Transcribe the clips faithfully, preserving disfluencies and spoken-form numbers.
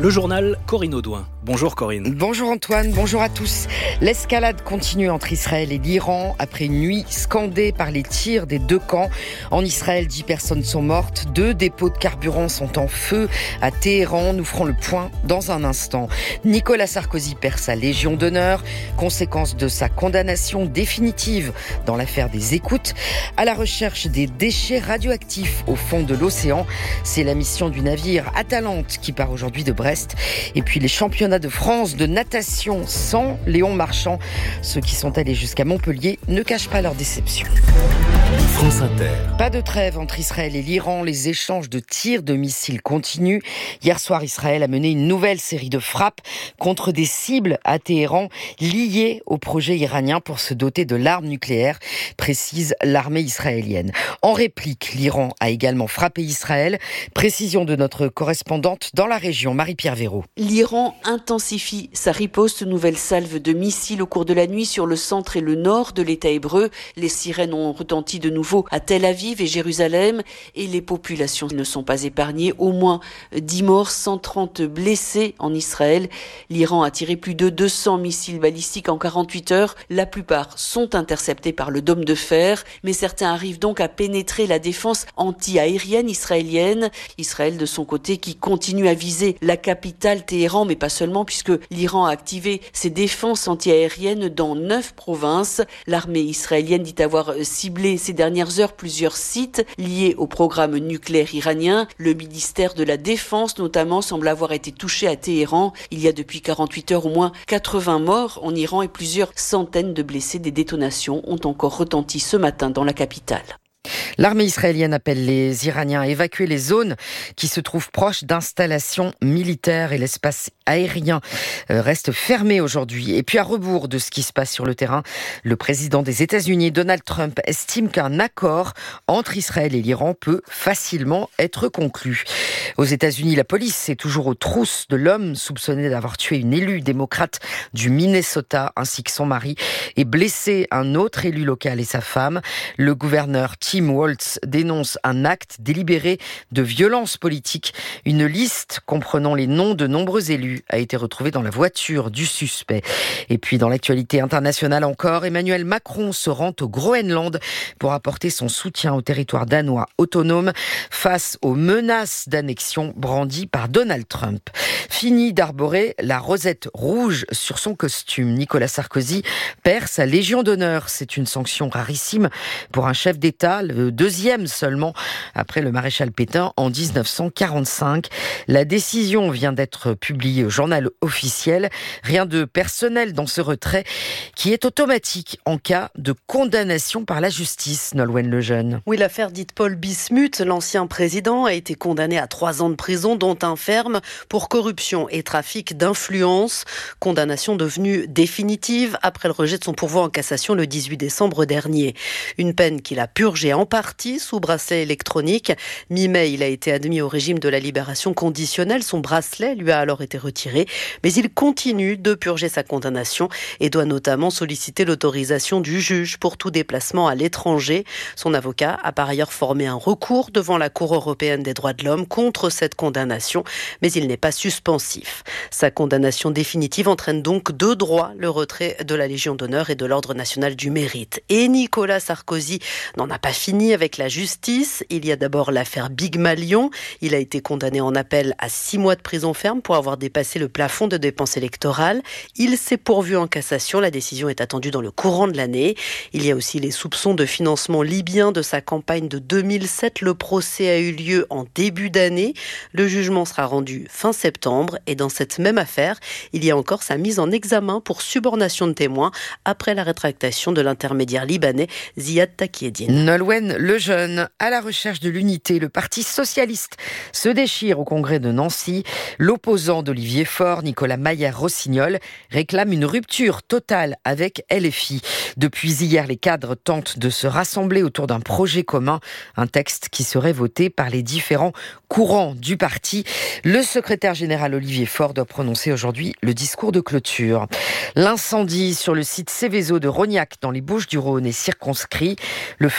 Le journal Corinne Audouin. Bonjour Corinne. Bonjour Antoine, bonjour à tous. L'escalade continue entre Israël et l'Iran après une nuit scandée par les tirs des deux camps. En Israël, dix personnes sont mortes, deux dépôts de carburant sont en feu à Téhéran. Nous ferons le point dans un instant. Nicolas Sarkozy perd sa Légion d'honneur, conséquence de sa condamnation définitive dans l'affaire des écoutes. À la recherche des déchets radioactifs au fond de l'océan, c'est la mission du navire Atalante qui part aujourd'hui de Brest. Et puis les championnats de France de natation sans Léon Marchand. Ceux qui sont allés jusqu'à Montpellier ne cachent pas leur déception. France Inter. Pas de trêve entre Israël et l'Iran. Les échanges de tirs de missiles continuent. Hier soir, Israël a mené une nouvelle série de frappes contre des cibles à Téhéran liées au projet iranien pour se doter de l'arme nucléaire, précise l'armée israélienne. En réplique, l'Iran a également frappé Israël. Précision de notre correspondante dans la région, Marie-Pierre Véraud. L'Iran intensifie sa riposte, nouvelle salve de missiles au cours de la nuit sur le centre et le nord de l'État hébreu. Les sirènes ont retenti de nouveau à Tel Aviv et Jérusalem et les populations ne sont pas épargnées. Au moins dix morts, cent trente blessés en Israël. L'Iran a tiré plus de deux cents missiles balistiques en quarante-huit heures. La plupart sont interceptés par le dôme de fer, mais certains arrivent donc à pénétrer la défense anti-aérienne israélienne. Israël de son côté qui continue à viser la capitale Téhéran, mais pas seulement puisque l'Iran a activé ses défenses anti-aériennes dans neuf provinces. L'armée israélienne dit avoir ciblé ces dernières heures plusieurs sites liés au programme nucléaire iranien. Le ministère de la Défense notamment semble avoir été touché à Téhéran. Il y a depuis quarante-huit heures au moins quatre-vingts morts en Iran et plusieurs centaines de blessés. Des détonations ont encore retenti ce matin dans la capitale. L'armée israélienne appelle les Iraniens à évacuer les zones qui se trouvent proches d'installations militaires et l'espace aérien reste fermé aujourd'hui. Et puis à rebours de ce qui se passe sur le terrain, le président des États-Unis, Donald Trump, estime qu'un accord entre Israël et l'Iran peut facilement être conclu. Aux États-Unis, la police est toujours aux trousses de l'homme soupçonné d'avoir tué une élue démocrate du Minnesota ainsi que son mari et blessé un autre élu local et sa femme. Le gouverneur Tim Walz dénonce un acte délibéré de violence politique. Une liste comprenant les noms de nombreux élus a été retrouvée dans la voiture du suspect. Et puis dans l'actualité internationale encore, Emmanuel Macron se rend au Groenland pour apporter son soutien au territoire danois autonome face aux menaces d'annexion brandies par Donald Trump. Fini d'arborer la rosette rouge sur son costume. Nicolas Sarkozy perd sa Légion d'honneur. C'est une sanction rarissime pour un chef d'État, le deuxième seulement après le maréchal Pétain en dix-neuf cent quarante-cinq. La décision vient d'être publiée au journal officiel. Rien de personnel dans ce retrait qui est automatique en cas de condamnation par la justice. Nolwenn Lejeune. Oui, l'affaire dite Paul Bismuth, l'ancien président, a été condamné à trois ans de prison, dont un ferme pour corruption et trafic d'influence. Condamnation devenue définitive après le rejet de son pourvoi en cassation le dix-huit décembre dernier. Une peine qu'il a purgée en partie sous bracelet électronique. Mi-mai, il a été admis au régime de la libération conditionnelle. Son bracelet lui a alors été retiré, mais il continue de purger sa condamnation et doit notamment solliciter l'autorisation du juge pour tout déplacement à l'étranger. Son avocat a par ailleurs formé un recours devant la Cour européenne des droits de l'homme contre cette condamnation, mais il n'est pas suspensif. Sa condamnation définitive entraîne donc de droit le retrait de la Légion d'honneur et de l'Ordre national du mérite. Et Nicolas Sarkozy n'en a pas fini avec la justice. Il y a d'abord l'affaire Big Malion. Il a été condamné en appel à six mois de prison ferme pour avoir dépassé le plafond de dépenses électorales. Il s'est pourvu en cassation. La décision est attendue dans le courant de l'année. Il y a aussi les soupçons de financement libyen de sa campagne de deux mille sept. Le procès a eu lieu en début d'année. Le jugement sera rendu fin septembre. Et dans cette même affaire, il y a encore sa mise en examen pour subornation de témoins après la rétractation de l'intermédiaire libanais Ziad Takieddine. Nolwenn Lejeune, à la recherche de l'unité, le Parti socialiste se déchire au congrès de Nancy. L'opposant d'Olivier Faure, Nicolas Maillard-Rossignol, réclame une rupture totale avec L F I. Depuis hier, les cadres tentent de se rassembler autour d'un projet commun, un texte qui serait voté par les différents courants du parti. Le secrétaire général Olivier Faure doit prononcer aujourd'hui le discours de clôture. L'incendie sur le site Céveso de Rognac dans les Bouches-du-Rhône est circonscrit. Le feu a pris hier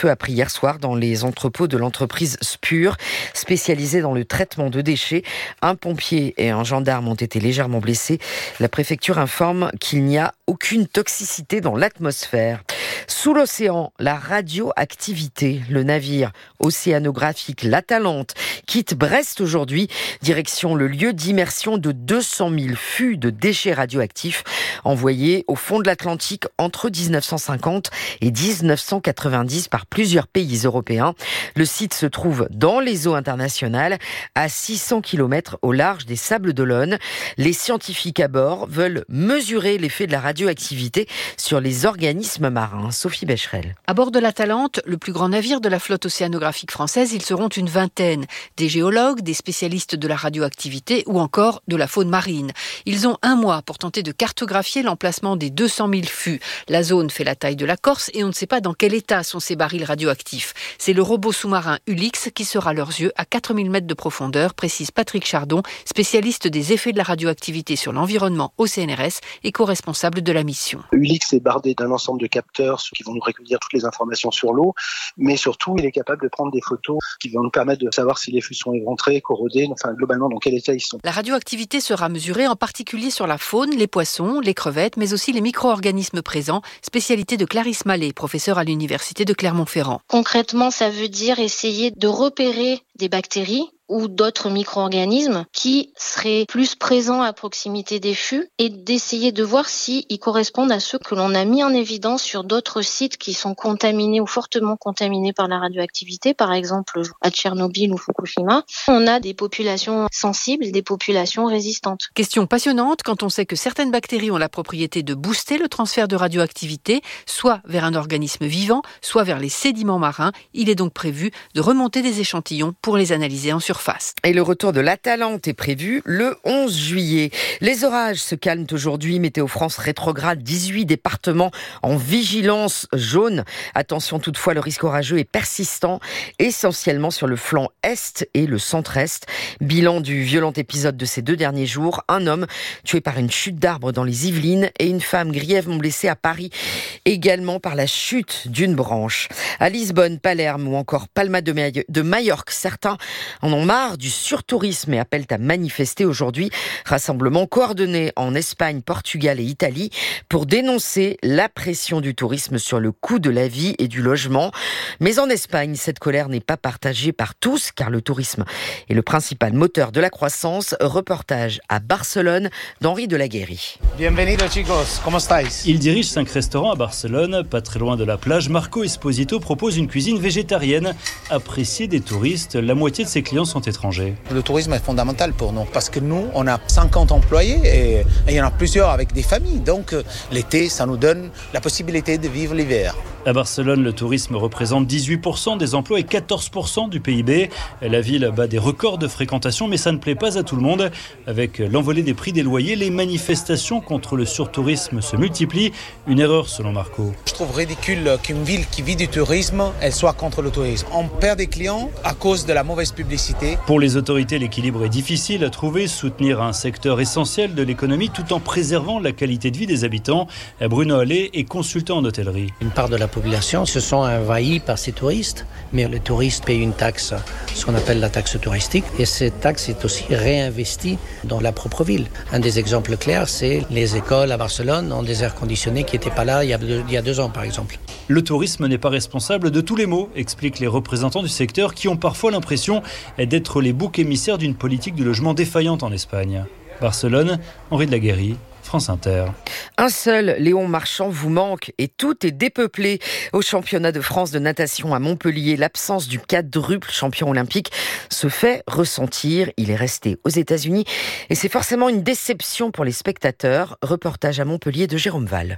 hier soir dans les entrepôts de l'entreprise Spur, spécialisée dans le traitement de déchets. Un pompier et un gendarme ont été légèrement blessés. La préfecture informe qu'il n'y a aucune toxicité dans l'atmosphère. Sous l'océan, la radioactivité. Le navire océanographique l'Atalante quitte Brest aujourd'hui, direction le lieu d'immersion de deux cent mille fûts de déchets radioactifs envoyés au fond de l'Atlantique entre dix-neuf cent cinquante et dix-neuf cent quatre-vingt-dix par plusieurs pays européens. Le site se trouve dans les eaux internationales, à six cents kilomètres au large des Sables d'Olonne. Les scientifiques à bord veulent mesurer l'effet de la radioactivité sur les organismes marins. Sophie Becherel. À bord de l'Atalante, le plus grand navire de la flotte océanographique française, ils seront une vingtaine. Des géologues, des spécialistes de la radioactivité ou encore de la faune marine. Ils ont un mois pour tenter de cartographier l'emplacement des deux cent mille fûts. La zone fait la taille de la Corse et on ne sait pas dans quel état sont ces barils radioactifs. C'est le robot sous-marin Ulix qui sera à leurs yeux à quatre mille mètres de profondeur, précise Patrick Chardon, spécialiste des effets de la radioactivité sur l'environnement au C N R S et co-responsable de la mission. Ulix est bardé d'un ensemble de capteurs qui vont nous recueillir toutes les informations sur l'eau, mais surtout il est capable de prendre des photos qui vont nous permettre de savoir si les fûts sont éventrés, corrodés, enfin globalement dans quel état ils sont. La radioactivité sera mesurée en particulier sur la faune, les poissons, les crevettes, mais aussi les micro-organismes présents, spécialité de Clarisse Mallet, professeure à l'université de Clermont-Ferrand. Concrètement, ça veut dire essayer de repérer des bactéries ou d'autres micro-organismes qui seraient plus présents à proximité des fûts et d'essayer de voir s'ils correspondent à ceux que l'on a mis en évidence sur d'autres sites qui sont contaminés ou fortement contaminés par la radioactivité, par exemple à Tchernobyl ou Fukushima. On a des populations sensibles, des populations résistantes. Question passionnante quand on sait que certaines bactéries ont la propriété de booster le transfert de radioactivité, soit vers un organisme vivant, soit vers les sédiments marins. Il est donc prévu de remonter des échantillons pour les analyser en surface. Et le retour de l'Atalante est prévu le onze juillet. Les orages se calment aujourd'hui. Météo France rétrograde dix-huit départements en vigilance jaune. Attention toutefois, le risque orageux est persistant, essentiellement sur le flanc est et le centre-est. Bilan du violent épisode de ces deux derniers jours. Un homme tué par une chute d'arbre dans les Yvelines et une femme grièvement blessée à Paris, également par la chute d'une branche. À Lisbonne, Palerme ou encore Palma de, Mayo- de Majorque, certains en ont marre du surtourisme et appellent à manifester aujourd'hui. Rassemblement coordonné en Espagne, Portugal et Italie pour dénoncer la pression du tourisme sur le coût de la vie et du logement. Mais en Espagne, cette colère n'est pas partagée par tous car le tourisme est le principal moteur de la croissance. Reportage à Barcelone d'Henri de la Guéry. Bienvenidos chicos, ¿cómo estáis? Il dirige cinq restaurants à Barcelone, pas très loin de la plage. Marco Esposito propose une cuisine végétarienne appréciée des touristes. La moitié de ses clients sont étrangers. Le tourisme est fondamental pour nous parce que nous, on a cinquante employés et, et il y en a plusieurs avec des familles. Donc l'été, ça nous donne la possibilité de vivre l'hiver. À Barcelone, le tourisme représente dix-huit pour cent des emplois et quatorze pour cent du P I B. La ville bat des records de fréquentation, mais ça ne plaît pas à tout le monde. Avec l'envolée des prix des loyers, les manifestations contre le surtourisme se multiplient. Une erreur selon Marco. Je trouve ridicule qu'une ville qui vit du tourisme, elle soit contre le tourisme. On perd des clients à cause de la mauvaise publicité. Pour les autorités, l'équilibre est difficile à trouver. Soutenir un secteur essentiel de l'économie tout en préservant la qualité de vie des habitants. Bruno Allais est consultant en hôtellerie. Une part de la population se sont envahis par ces touristes, mais les touristes payent une taxe, ce qu'on appelle la taxe touristique, et cette taxe est aussi réinvestie dans la propre ville. Un des exemples clairs, c'est les écoles à Barcelone ont des airs conditionnés qui n'étaient pas là il y, a deux, il y a deux ans, par exemple. Le tourisme n'est pas responsable de tous les maux, expliquent les représentants du secteur qui ont parfois l'impression d'être les boucs émissaires d'une politique du logement défaillante en Espagne. Barcelone, Henri de la Guéry, France Inter. Un seul Léon Marchand vous manque et tout est dépeuplé. Au championnat de France de natation à Montpellier, l'absence du quadruple champion olympique se fait ressentir. Il est resté aux États-Unis et c'est forcément une déception pour les spectateurs. Reportage à Montpellier de Jérôme Val.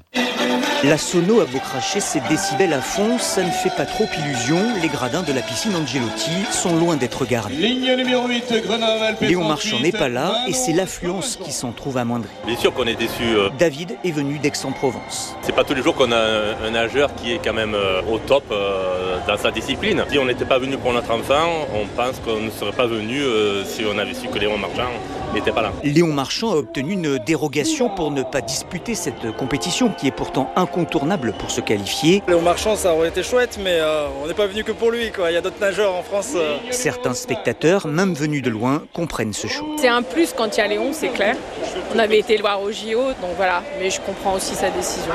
La sono a beau cracher ses décibels à fond, ça ne fait pas trop illusion. Les gradins de la piscine Angelotti sont loin d'être gardés. Ligne numéro huit, Grenoble, Léon Marchand n'est pas là et c'est l'affluence qui s'en trouve amoindrie. Bien sûr qu'on est déçu. Euh... David est venu d'Aix-en-Provence. C'est pas tous les jours qu'on a un, un nageur qui est quand même euh, au top euh, dans sa discipline. Si on n'était pas venu pour notre enfant, on pense qu'on ne serait pas venu euh, si on avait su que Léon Marchand il n'était pas là. Léon Marchand a obtenu une dérogation pour ne pas disputer cette compétition qui est pourtant incontournable pour se qualifier. Léon Marchand, ça aurait été chouette, mais euh, on n'est pas venu que pour lui, quoi. Il y a d'autres nageurs en France. Euh... Certains spectateurs, même venus de loin, comprennent ce choix. C'est un plus quand il y a Léon, c'est clair. On avait été le voir au J O, donc voilà, mais je comprends aussi sa décision.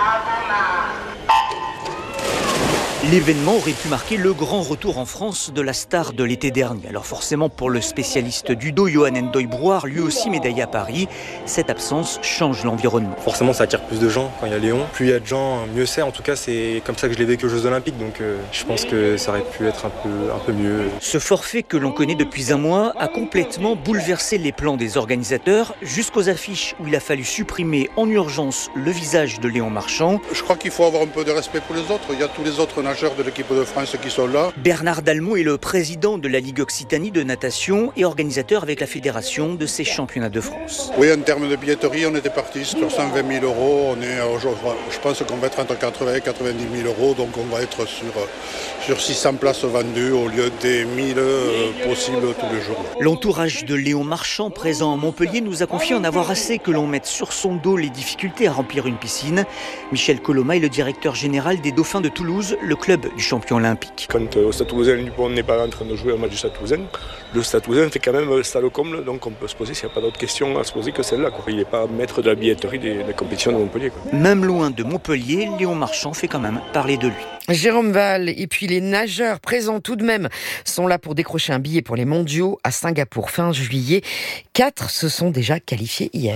L'événement aurait pu marquer le grand retour en France de la star de l'été dernier. Alors forcément, pour le spécialiste du dos, Johan Ndoye-Brouard, lui aussi médaillé à Paris, cette absence change l'environnement. Forcément, ça attire plus de gens quand il y a Léon. Plus il y a de gens, mieux c'est. En tout cas, c'est comme ça que je l'ai vécu aux Jeux Olympiques, donc euh, je pense que ça aurait pu être un peu, un peu mieux. Ce forfait que l'on connaît depuis un mois a complètement bouleversé les plans des organisateurs, jusqu'aux affiches où il a fallu supprimer en urgence le visage de Léon Marchand. Je crois qu'il faut avoir un peu de respect pour les autres. Il y a tous les autres nageurs de l'équipe de France qui sont là. Bernard Dalmont est le président de la Ligue Occitanie de natation et organisateur avec la fédération de ces championnats de France. Oui, en termes de billetterie, on était parti sur cent vingt mille euros. On est, je pense qu'on va être entre quatre-vingts et quatre-vingt-dix mille euros, donc on va être sur, sur six cents places vendues au lieu des mille euh, possibles tous les jours. L'entourage de Léon Marchand, présent à Montpellier, nous a confié en avoir assez que l'on mette sur son dos les difficultés à remplir une piscine. Michel Coloma est le directeur général des Dauphins de Toulouse, le club du champion olympique. Quand euh, au Stade Toulousain, on n'est pas en train de jouer un match du Stade Toulousain, le Stade Toulousain fait quand même stade comble, donc on peut se poser s'il n'y a pas d'autres questions à se poser que celle-là, quoi. Il n'est pas maître de la billetterie des, des compétitions de Montpellier, quoi. Même loin de Montpellier, Léon Marchand fait quand même parler de lui. Jérôme Val, et puis les nageurs présents tout de même sont là pour décrocher un billet pour les mondiaux à Singapour fin juillet. Quatre se sont déjà qualifiés hier.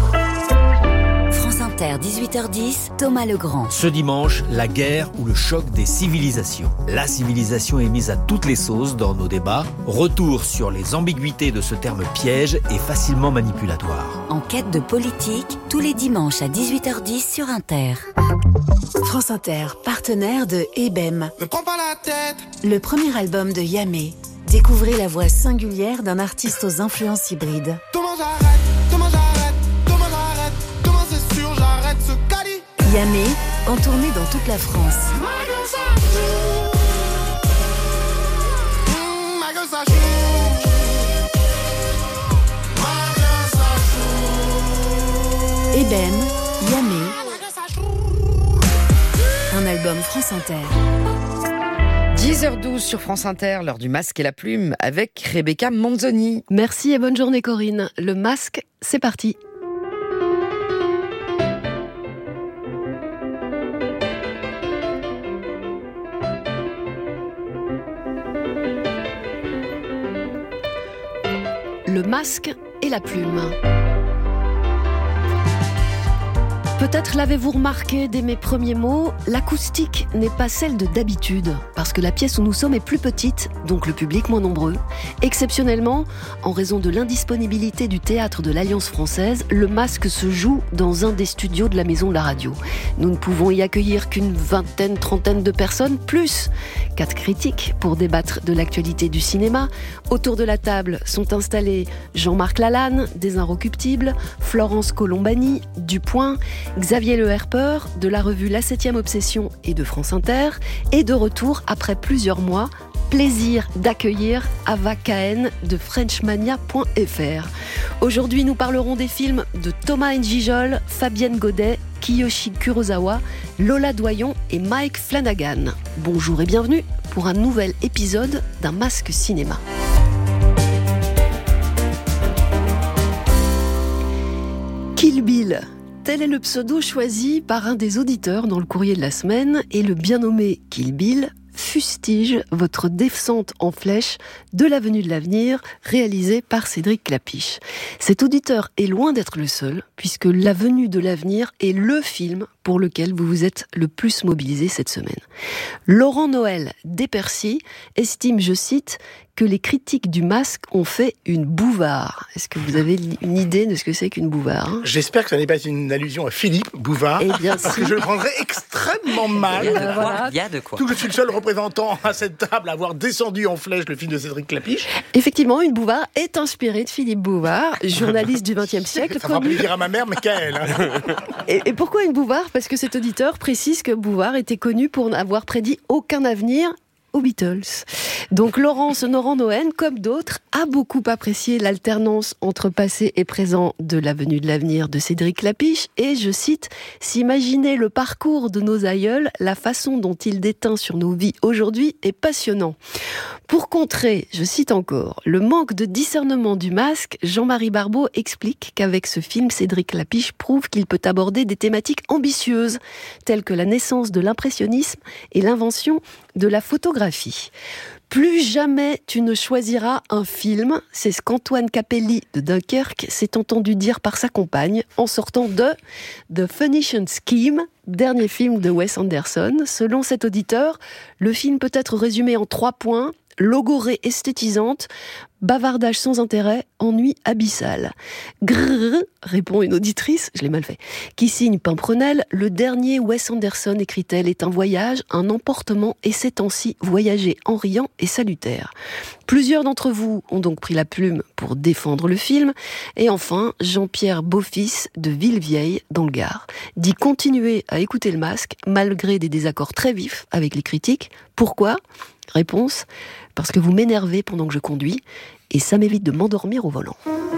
France Inter, dix-huit heures dix, Thomas Legrand. Ce dimanche, la guerre ou le choc des civilisations. La civilisation est mise à toutes les sauces dans nos débats. Retour sur les ambiguïtés de ce terme piège et facilement manipulatoire. Enquête de politique, tous les dimanches à dix-huit heures dix sur Inter. France Inter, partenaire de Ebem. Ne prends pas la tête. Le premier album de Yamé. Découvrez la voix singulière d'un artiste aux influences hybrides. Comment j'arrête, comment j'arrête, comment j'arrête, comment c'est sûr j'arrête ce caddie. Yamé, en tournée dans toute la France. Ebem, Yamé. Un album France Inter. dix heures douze sur France Inter, l'heure du masque et la plume avec Rebecca Manzoni. Merci et bonne journée Corinne. Le masque, c'est parti. Le masque et la plume. Peut-être l'avez-vous remarqué dès mes premiers mots, l'acoustique n'est pas celle de d'habitude, parce que la pièce où nous sommes est plus petite, donc le public moins nombreux. Exceptionnellement, en raison de l'indisponibilité du théâtre de l'Alliance française, le masque se joue dans un des studios de la Maison de la Radio. Nous ne pouvons y accueillir qu'une vingtaine, trentaine de personnes, plus quatre critiques pour débattre de l'actualité du cinéma. Autour de la table sont installés Jean-Marc Lalanne, des Inrecuptibles, Florence Colombani, du Point, Xavier Le Herper, de la revue La septième Obsession et de France Inter, et de retour après plusieurs mois, plaisir d'accueillir Ava Cahen de Frenchmania point f r. Aujourd'hui, nous parlerons des films de Thomas N'Gijol, Fabienne Godet, Kiyoshi Kurosawa, Lola Doyon et Mike Flanagan. Bonjour et bienvenue pour un nouvel épisode d'un Masque Cinéma. Kill Bill. Tel est le pseudo choisi par un des auditeurs dans le courrier de la semaine, et le bien nommé Kill Bill fustige votre descente en flèche de l'Avenue de l'Avenir, réalisée par Cédric Clapiche. Cet auditeur est loin d'être le seul, puisque l'Avenue de l'Avenir est le film pour lequel vous vous êtes le plus mobilisé cette semaine. Laurent Noël d'Épercy estime, je cite, que les critiques du masque ont fait une bouvard. Est-ce que vous avez une idée de ce que c'est qu'une bouvard, hein ? J'espère que ce n'est pas une allusion à Philippe Bouvard, eh bien, parce si. que je le prendrais extrêmement mal. Il y a de quoi. Il y a de quoi. Tout que je suis le seul représentant à cette table à avoir descendu en flèche le film de Cédric Clapiche. Effectivement, une bouvard est inspirée de Philippe Bouvard, journaliste du vingtième siècle. Ça fera plaisir à ma mère, mais qu'à elle. Hein. Et, et pourquoi une bouvard ? Parce que cet auditeur précise que Bouvard était connu pour n'avoir prédit aucun avenir, aux Beatles. Donc Laurence Noran-Nohen, comme d'autres, a beaucoup apprécié l'alternance entre passé et présent de l'Avenue de l'Avenir de Cédric Lapiche et, je cite, « S'imaginer le parcours de nos aïeuls, la façon dont il déteint sur nos vies aujourd'hui est passionnant. » Pour contrer, je cite encore, le manque de discernement du masque, Jean-Marie Barbeau explique qu'avec ce film, Cédric Lapiche prouve qu'il peut aborder des thématiques ambitieuses, telles que la naissance de l'impressionnisme et l'invention de la photographie. Plus jamais tu ne choisiras un film, c'est ce qu'Antoine Capelli de Dunkerque s'est entendu dire par sa compagne en sortant de The Phoenician Scheme, dernier film de Wes Anderson. Selon cet auditeur, le film peut être résumé en trois points: logorée esthétisante, bavardage sans intérêt, ennui abyssal. Grrr, répond une auditrice, je l'ai mal fait, qui signe Pimprenel, le dernier Wes Anderson, écrit-elle, est un voyage, un emportement, et ces temps-ci, voyager en riant est salutaire. Plusieurs d'entre vous ont donc pris la plume pour défendre le film. Et enfin, Jean-Pierre Beaufils de Villevieille, dans le Gard, dit continuer à écouter le masque, malgré des désaccords très vifs avec les critiques. Pourquoi ? Réponse, parce que vous m'énervez pendant que je conduis et ça m'évite de m'endormir au volant.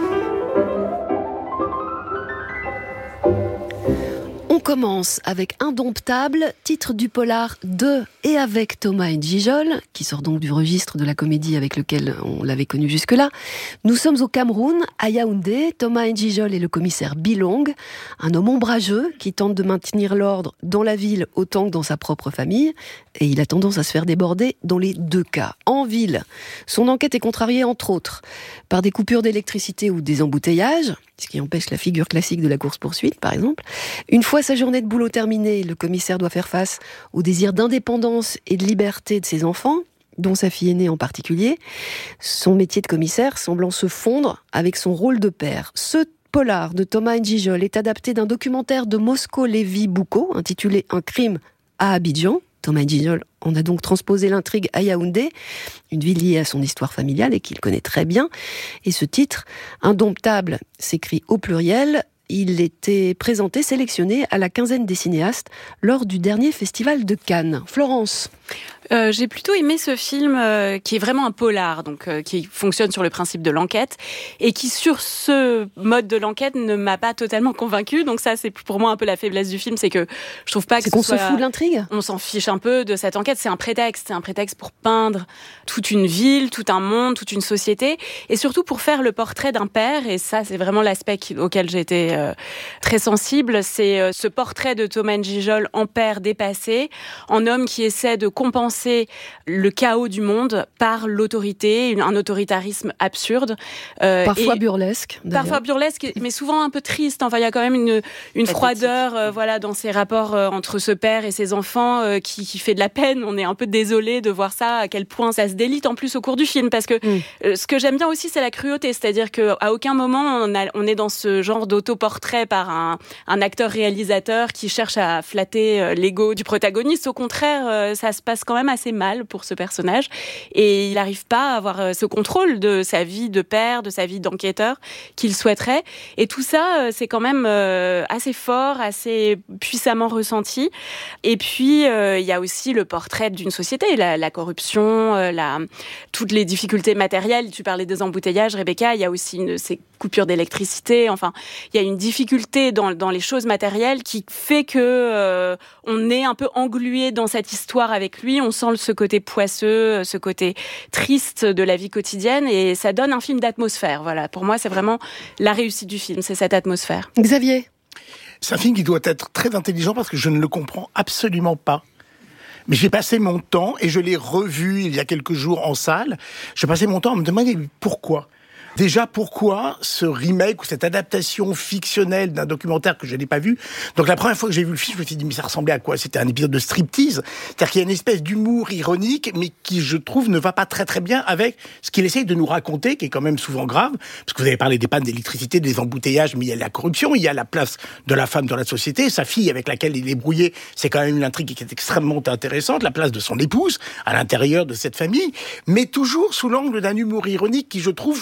On commence avec Indomptable, titre du polar de et avec Thomas N'Djijol, qui sort donc du registre de la comédie avec lequel on l'avait connu jusque-là. Nous sommes au Cameroun, à Yaoundé. Thomas N'Djijol est le commissaire Bilong, un homme ombrageux qui tente de maintenir l'ordre dans la ville autant que dans sa propre famille, et il a tendance à se faire déborder dans les deux cas. En ville, son enquête est contrariée entre autres par des coupures d'électricité ou des embouteillages, ce qui empêche la figure classique de la course-poursuite, par exemple. Une fois sa journée de boulot terminée, le commissaire doit faire face au désir d'indépendance et de liberté de ses enfants, dont sa fille aînée en particulier, son métier de commissaire semblant se fondre avec son rôle de père. Ce polar de Thomas N'Djijol est adapté d'un documentaire de Mosco Lévy Boucault, intitulé « Un crime à Abidjan ». Thomas N'Djijol en a donc transposé l'intrigue à Yaoundé, une ville liée à son histoire familiale et qu'il connaît très bien. Et ce titre, Indomptable, s'écrit au pluriel. Il était présenté, sélectionné à la quinzaine des cinéastes lors du dernier festival de Cannes. Florence. Euh, j'ai plutôt aimé ce film euh, qui est vraiment un polar, donc euh, qui fonctionne sur le principe de l'enquête et qui, sur ce mode de l'enquête, ne m'a pas totalement convaincue. Donc ça, c'est pour moi un peu la faiblesse du film, c'est que je trouve pas que c'est qu'on soit... se fout de l'intrigue. On s'en fiche un peu de cette enquête. C'est un prétexte, c'est un prétexte pour peindre toute une ville, tout un monde, toute une société, et surtout pour faire le portrait d'un père. Et ça, c'est vraiment l'aspect auquel j'ai été euh, très sensible. C'est euh, ce portrait de Thomas N'Djijol en père dépassé, en homme qui essaie de compenser le chaos du monde par l'autorité, un autoritarisme absurde. Euh, parfois burlesque. D'ailleurs. Parfois burlesque, mais souvent un peu triste. Enfin, il y a quand même une, une froideur euh, voilà, dans ces rapports euh, entre ce père et ses enfants euh, qui, qui fait de la peine. On est un peu désolé de voir ça, à quel point ça se délite en plus au cours du film. Parce que mm. euh, ce que j'aime bien aussi, c'est la cruauté. C'est-à-dire qu'à aucun moment, on, a, on est dans ce genre d'autoportrait par un, un acteur-réalisateur qui cherche à flatter euh, l'ego du protagoniste. Au contraire, euh, ça se passe quand même assez mal pour ce personnage et il n'arrive pas à avoir ce contrôle de sa vie de père, de sa vie d'enquêteur qu'il souhaiterait, et tout ça c'est quand même assez fort, assez puissamment ressenti. Et puis il y a aussi le portrait d'une société, la, la corruption, la, toutes les difficultés matérielles. Tu parlais des embouteillages, Rebecca, il y a aussi une, ces coupures d'électricité, enfin il y a une difficulté dans, dans les choses matérielles qui fait que euh, on est un peu englué dans cette histoire avec lui. On sent ce côté poisseux, ce côté triste de la vie quotidienne, et ça donne un film d'atmosphère. Voilà, pour moi, c'est vraiment la réussite du film, c'est cette atmosphère. Xavier. C'est un film qui doit être très intelligent parce que je ne le comprends absolument pas. Mais j'ai passé mon temps, et je l'ai revu il y a quelques jours en salle, j'ai passé mon temps à me demander pourquoi. Déjà, pourquoi ce remake ou cette adaptation fictionnelle d'un documentaire que je n'ai pas vu? Donc la première fois que j'ai vu le film, je me suis dit, mais ça ressemblait à quoi? C'était un épisode de striptease. C'est-à-dire qu'il y a une espèce d'humour ironique, mais qui, je trouve, ne va pas très très bien avec ce qu'il essaye de nous raconter, qui est quand même souvent grave. Parce que vous avez parlé des pannes d'électricité, des embouteillages, mais il y a la corruption, il y a la place de la femme dans la société. Sa fille avec laquelle il est brouillé, c'est quand même une intrigue qui est extrêmement intéressante. La place de son épouse à l'intérieur de cette famille, mais toujours sous l'angle d'un humour ironique qui, je trouve, désapproprié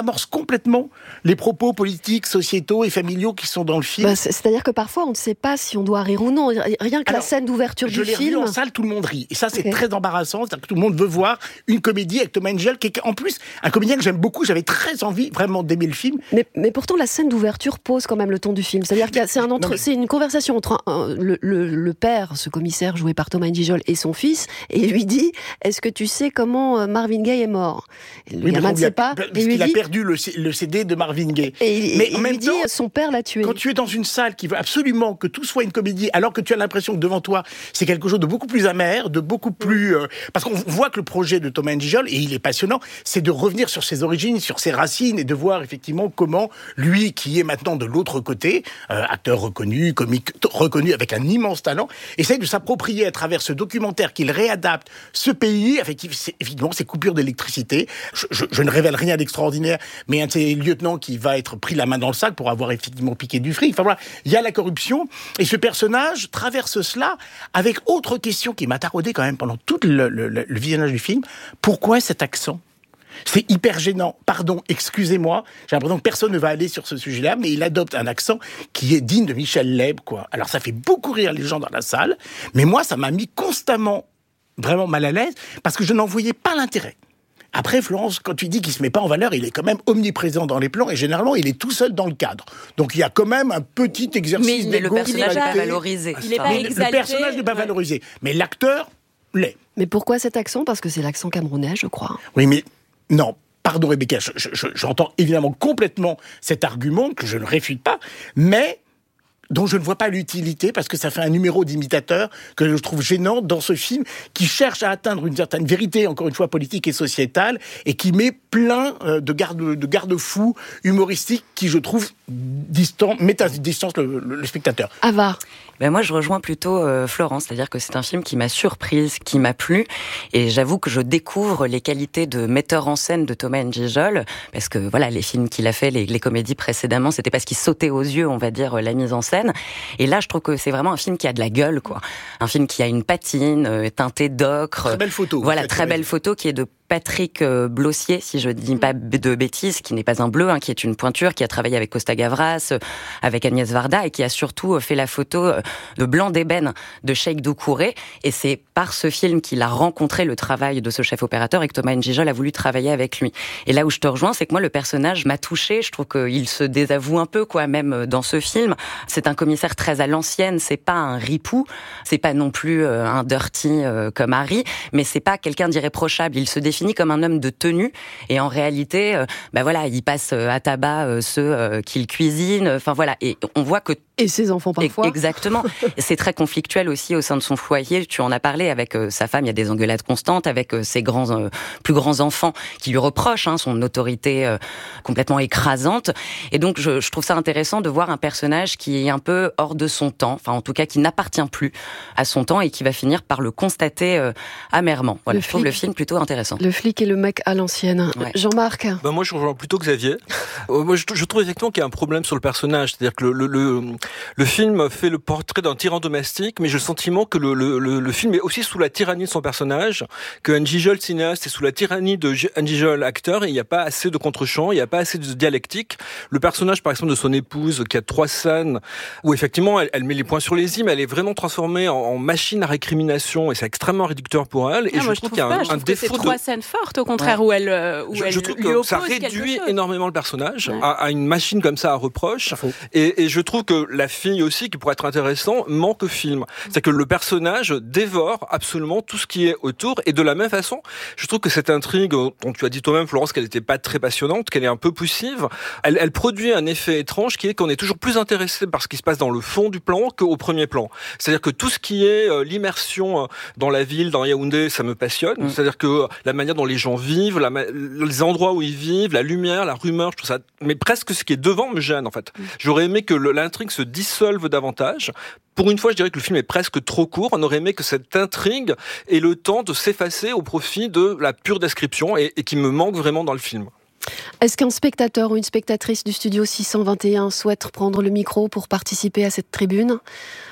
désamorce complètement les propos politiques, sociétaux et familiaux qui sont dans le film. Bah, c'est-à-dire que parfois, on ne sait pas si on doit rire ou non. Rien que Alors, la scène d'ouverture du film... Je l'ai film... revu en salle, tout le monde rit. Et ça, c'est okay. très embarrassant. C'est-à-dire que tout le monde veut voir une comédie avec Tom Angel, qui est en plus un comédien que j'aime beaucoup. J'avais très envie vraiment d'aimer le film. Mais, mais pourtant, la scène d'ouverture pose quand même le ton du film. C'est-à-dire que c'est, un entre... mais... c'est une conversation entre un, un, le, le, le père, ce commissaire joué par Tom Angel, et son fils, et il lui dit « Est-ce que tu sais comment Marvin Gaye est mort ?» Le oui, gamin ne sait pas. Parce qu'il dit... a perdu le, le C D de Marvin Gaye. Et mais il, en il même lui dit temps, « Son père l'a tué ». Quand tu es dans une salle qui veut absolument que tout soit une comédie, alors que tu as l'impression que devant toi, c'est quelque chose de beaucoup plus amer, de beaucoup plus... Euh, parce qu'on voit que le projet de Tom Angel, et il est passionnant, c'est de revenir sur ses origines, sur ses racines, et de voir effectivement comment lui, qui est maintenant de l'autre côté, euh, acteur reconnu, comique reconnu, avec un immense talent, essaye de s'approprier à travers ce documentaire qu'il réadapte ce pays, avec évidemment ses coupures d'électricité. Je, je, je ne révèle rien d'extraordinaire, mais un de ces lieutenants qui va être pris la main dans le sac pour avoir effectivement piqué du fric. Enfin voilà, il y a la corruption, et ce personnage traverse cela avec autre question qui m'a taraudé quand même pendant tout le, le, le, le visionnage du film. Pourquoi cet accent ? C'est hyper gênant. Pardon, excusez-moi. J'ai l'impression que personne ne va aller sur ce sujet-là, mais il adopte un accent qui est digne de Michel Leb, quoi. Alors ça fait beaucoup rire les gens dans la salle, mais moi, ça m'a mis constamment vraiment mal à l'aise, parce que je n'en voyais pas l'intérêt. Après, Florence, quand tu dis qu'il se met pas en valeur, il est quand même omniprésent dans les plans, et généralement, il est tout seul dans le cadre. Donc, il y a quand même un petit exercice mais, mais le personnage n'est pas valorisé. Il est pas exalté. Le personnage n'est pas ouais. valorisé. Mais l'acteur l'est. Mais pourquoi cet accent ? Parce que c'est l'accent camerounais, je crois. Oui, mais non. Pardon, Rebecca, je, je, j'entends évidemment complètement cet argument, que je ne réfute pas, mais dont je ne vois pas l'utilité, parce que ça fait un numéro d'imitateur que je trouve gênant dans ce film, qui cherche à atteindre une certaine vérité, encore une fois, politique et sociétale, et qui met plein de, garde, de garde-fous humoristiques qui, je trouve, distant, mettent à distance le, le, le spectateur. Ava. Ben moi, je rejoins plutôt euh, Florence, c'est-à-dire que c'est un film qui m'a surprise, qui m'a plu, et j'avoue que je découvre les qualités de metteur en scène de Thomas N'Djidjol, parce que voilà, les films qu'il a fait, les, les comédies précédemment, c'était parce qu'il sautait aux yeux, on va dire, la mise en scène. Et là, je trouve que c'est vraiment un film qui a de la gueule, quoi. Un film qui a une patine, euh, teintée d'ocre. Très belle photo. Voilà, très belle photo qui est de Patrick Blossier, si je ne dis pas de bêtises, qui n'est pas un bleu, hein, qui est une pointure, qui a travaillé avec Costa Gavras, avec Agnès Varda, et qui a surtout fait la photo de Blanc d'ébène de Cheikh Doucouré. Et c'est par ce film qu'il a rencontré le travail de ce chef opérateur et que Thomas N'Djidjol a voulu travailler avec lui. Et là où je te rejoins, c'est que moi, le personnage m'a touchée. Je trouve qu'il se désavoue un peu, quoi, même dans ce film. C'est un commissaire très à l'ancienne. C'est pas un ripou. C'est pas non plus un dirty comme Harry. Mais c'est pas quelqu'un d'irréprochable. Il se définit comme un homme de tenue, et en réalité, euh, bah voilà, il passe à tabac euh, ceux euh, qu'il cuisine. Enfin voilà, et on voit que et ses enfants parfois. Exactement. C'est très conflictuel aussi au sein de son foyer. Tu en as parlé avec euh, sa femme. Il y a des engueulades constantes avec euh, ses grands, euh, plus grands enfants qui lui reprochent hein, son autorité euh, complètement écrasante. Et donc, je, je trouve ça intéressant de voir un personnage qui est un peu hors de son temps. Enfin, en tout cas, qui n'appartient plus à son temps et qui va finir par le constater euh, amèrement. Voilà, je trouve le film plutôt intéressant. Le flic et le mec à l'ancienne. Ouais. Jean-Marc. Ben moi, je rejoins plutôt Xavier. Euh, moi, je, je trouve effectivement qu'il y a un problème sur le personnage. C'est-à-dire que le, le, le, le film fait le portrait d'un tyran domestique, mais j'ai le sentiment que le, le, le, le film est aussi sous la tyrannie de son personnage, que N'Djidjol, cinéaste, est sous la tyrannie de N'Djidjol, acteur, et il n'y a pas assez de contre-champ, il n'y a pas assez de dialectique. Le personnage, par exemple, de son épouse, qui a trois scènes, où effectivement, elle, elle met les points sur les i, mais elle est vraiment transformée en, en machine à récrimination, et c'est extrêmement réducteur pour elle. Et ah, je, moi, trouve je trouve qu'il y a pas, un, je un trouve défaut que c'est de... trois scènes fortes, au contraire, ouais. où elle, où je, elle je trouve lui que oppose ça réduit énormément le personnage ouais. à, à une machine comme ça à reproche. Et, et je trouve que la fille aussi, qui pourrait être intéressant, manque au film. C'est que le personnage dévore absolument tout ce qui est autour, et de la même façon, je trouve que cette intrigue, dont tu as dit toi-même, Florence, qu'elle n'était pas très passionnante, qu'elle est un peu poussive, elle, elle produit un effet étrange qui est qu'on est toujours plus intéressé par ce qui se passe dans le fond du plan qu'au premier plan. C'est-à-dire que tout ce qui est euh, l'immersion dans la ville, dans Yaoundé, ça me passionne. Mmh. C'est-à-dire que la manière dont les gens vivent, la, les endroits où ils vivent, la lumière, la rumeur, je trouve ça, mais presque ce qui est devant me gêne en fait. Mmh. J'aurais aimé que le, l'intrigue se dissolve davantage. Pour une fois, je dirais que le film est presque trop court. On aurait aimé que cette intrigue ait le temps de s'effacer au profit de la pure description et, et qui me manque vraiment dans le film. Est-ce qu'un spectateur ou une spectatrice du studio six cent vingt et un souhaite prendre le micro pour participer à cette tribune ?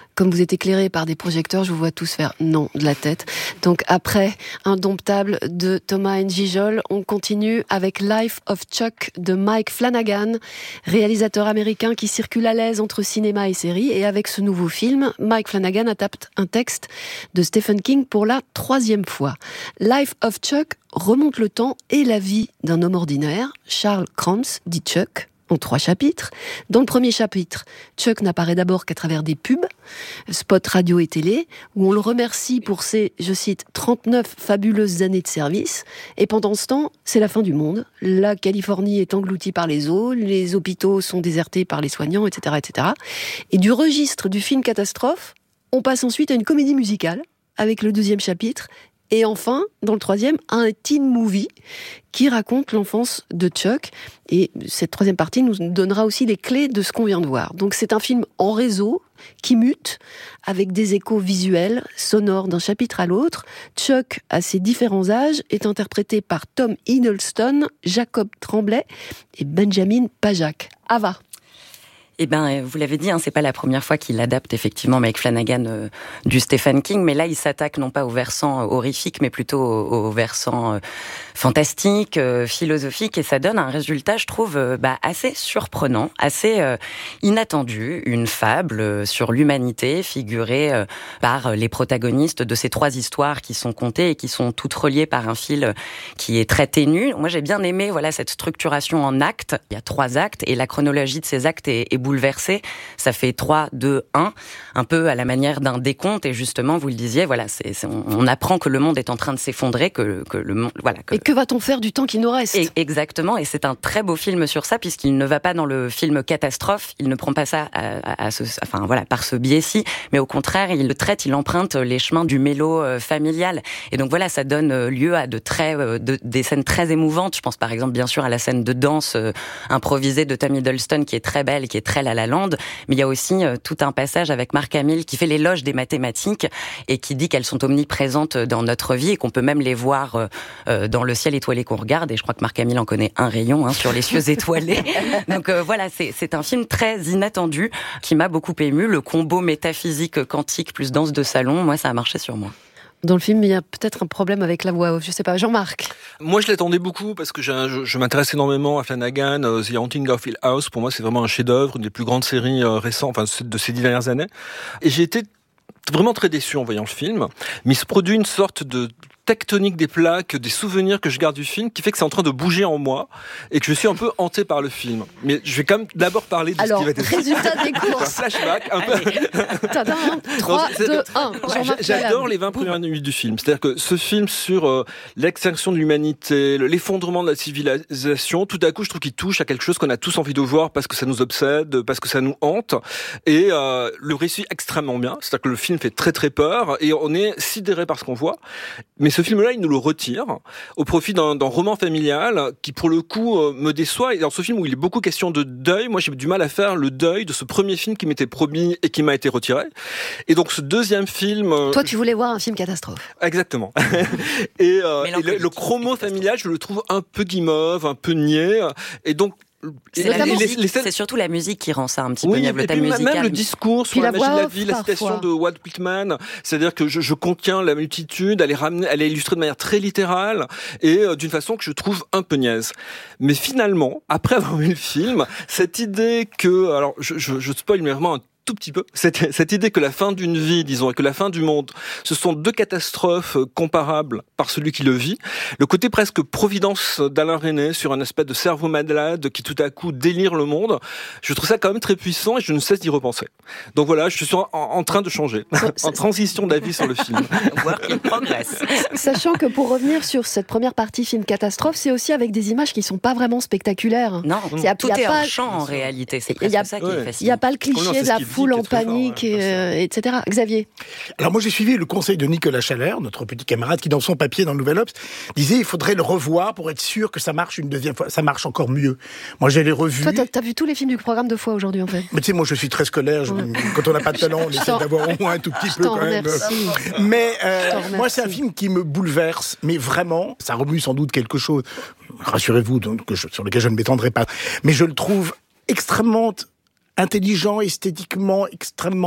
comme vous êtes éclairé par des projecteurs, je vous vois tous faire non de la tête. Donc après Indomptable de Thomas N'Gijol, on continue avec Life of Chuck de Mike Flanagan, réalisateur américain qui circule à l'aise entre cinéma et série. Et avec ce nouveau film, Mike Flanagan adapte un texte de Stephen King pour la troisième fois. Life of Chuck remonte le temps et la vie d'un homme ordinaire, Charles Crumbs, dit Chuck, en trois chapitres. Dans le premier chapitre, Chuck n'apparaît d'abord qu'à travers des pubs, spots radio et télé, où on le remercie pour ses, je cite, trente-neuf fabuleuses années de service. Et pendant ce temps, c'est la fin du monde. La Californie est engloutie par les eaux, les hôpitaux sont désertés par les soignants, et cetera, et cetera. Et du registre du film catastrophe, on passe ensuite à une comédie musicale, avec le deuxième chapitre, et enfin, dans le troisième, un teen movie qui raconte l'enfance de Chuck. Et cette troisième partie nous donnera aussi les clés de ce qu'on vient de voir. Donc c'est un film en réseau qui mute, avec des échos visuels, sonores d'un chapitre à l'autre. Chuck, à ses différents âges, est interprété par Tom Hiddleston, Jacob Tremblay et Benjamin Pajak. Ava. Eh ben, vous l'avez dit, hein, c'est pas la première fois qu'il adapte effectivement Mike Flanagan euh, du Stephen King, mais là il s'attaque non pas au versant horrifique, mais plutôt au, au versant euh, fantastique, euh, philosophique, et ça donne un résultat, je trouve, euh, bah, assez surprenant, assez euh, inattendu, une fable euh, sur l'humanité figurée euh, par les protagonistes de ces trois histoires qui sont contées et qui sont toutes reliées par un fil euh, qui est très ténu. Moi, j'ai bien aimé, voilà, cette structuration en actes. Il y a trois actes et la chronologie de ces actes est, est bouleversé. Ça fait trois, deux, un, un peu à la manière d'un décompte. Et justement, vous le disiez, voilà, c'est, c'est, on apprend que le monde est en train de s'effondrer, que, que le monde, voilà. Que... Et que va-t-on faire du temps qui nous reste ? Et, exactement. Et c'est un très beau film sur ça, puisqu'il ne va pas dans le film catastrophe. Il ne prend pas ça à, à, à ce, enfin voilà, par ce biais-ci, mais au contraire, il le traite, il emprunte les chemins du mélo euh, familial. Et donc voilà, ça donne lieu à de très, euh, de, des scènes très émouvantes. Je pense par exemple, bien sûr, à la scène de danse euh, improvisée de Tom Hiddleston, qui est très belle, qui est très La La Land, mais il y a aussi euh, tout un passage avec Mark Hamill qui fait l'éloge des mathématiques et qui dit qu'elles sont omniprésentes dans notre vie et qu'on peut même les voir euh, dans le ciel étoilé qu'on regarde. Et je crois que Mark Hamill en connaît un rayon hein, sur les cieux étoilés. Donc euh, voilà, c'est, c'est un film très inattendu qui m'a beaucoup ému. Le combo métaphysique quantique plus danse de salon, moi ça a marché sur moi. Dans le film, il y a peut-être un problème avec la voix off, je sais pas. Jean-Marc. Moi, je l'attendais beaucoup parce que je, je m'intéresse énormément à Flanagan. Uh, The Haunting of Hill House, pour moi, c'est vraiment un chef-d'œuvre, une des plus grandes séries uh, récentes, enfin, de ces dix dernières années. Et j'ai été vraiment très déçu en voyant le film. Mais il se produit une sorte de tectonique des plaques, des souvenirs que je garde du film, qui fait que c'est en train de bouger en moi et que je suis un peu hanté par le film. Mais je vais quand même d'abord parler de Alors, ce qui va être... résultat des courses. Un flashback, un peu... trois, deux, un. J'adore les vingt premières minutes du film. C'est-à-dire que ce film sur euh, l'extinction de l'humanité, l'effondrement de la civilisation, tout à coup, je trouve qu'il touche à quelque chose qu'on a tous envie de voir parce que ça nous obsède, parce que ça nous hante. Et euh, le réussit extrêmement bien. C'est-à-dire que le film fait très très peur et on est sidéré par ce qu'on voit. Mais ce film-là, il nous le retire au profit d'un, d'un roman familial qui, pour le coup, euh, me déçoit. Et dans ce film où il est beaucoup question de deuil, moi, j'ai du mal à faire le deuil de ce premier film qui m'était promis et qui m'a été retiré. Et donc, ce deuxième film... Euh, Toi, tu voulais voir un film catastrophe. Exactement. et euh, et le, le chromo familial, je le trouve un peu guimauve, un peu niais. Et donc, C'est, la musique, les, les scènes... c'est surtout la musique qui rend ça un petit oui, peu niable, et puis musical. Même le discours sur la, la magie de la vie, la citation parfois. de Walt Whitman, c'est-à-dire que je, je contiens la multitude, elle est ramenée, elle est illustrée de manière très littérale et euh, d'une façon que je trouve un peu niaise. Mais finalement, après avoir vu le film, cette idée que, alors je, je, je spoil mais vraiment un tout petit peu, cette, cette idée que la fin d'une vie, disons, et que la fin du monde, ce sont deux catastrophes comparables par celui qui le vit. Le côté presque providence d'Alain Resnais sur un aspect de cerveau malade qui tout à coup délire le monde, je trouve ça quand même très puissant et je ne cesse d'y repenser. Donc voilà, je suis en, en train de changer, en transition d'avis sur le film. Voir qu'il progresse. Sachant que pour revenir sur cette première partie film catastrophe, c'est aussi avec des images qui sont pas vraiment spectaculaires. Non, y a, tout y a est pas, hors champ en réalité, c'est presque a, ça qui ouais. est fascinant. Il n'y a pas le cliché oh non, de la foule en panique, fort, ouais, euh, et cetera. Xavier. Alors moi j'ai suivi le conseil de Nicolas Chalère, notre petit camarade, qui dans son papier dans le Nouvel Obs disait il faudrait le revoir pour être sûr que ça marche une deuxième fois, ça marche encore mieux. Moi je l'ai revu. Toi t'as, t'as vu tous les films du programme deux fois aujourd'hui en fait. Mais tu sais moi je suis très scolaire, je, ouais. Quand on n'a pas de talent on essaie d'avoir au moins un tout petit peu quand même. Mais euh, moi c'est un film qui me bouleverse, mais vraiment ça remue sans doute quelque chose. Rassurez-vous donc, que je, sur lequel je ne m'étendrai pas. Mais je le trouve extrêmement intelligent, esthétiquement, extrêmement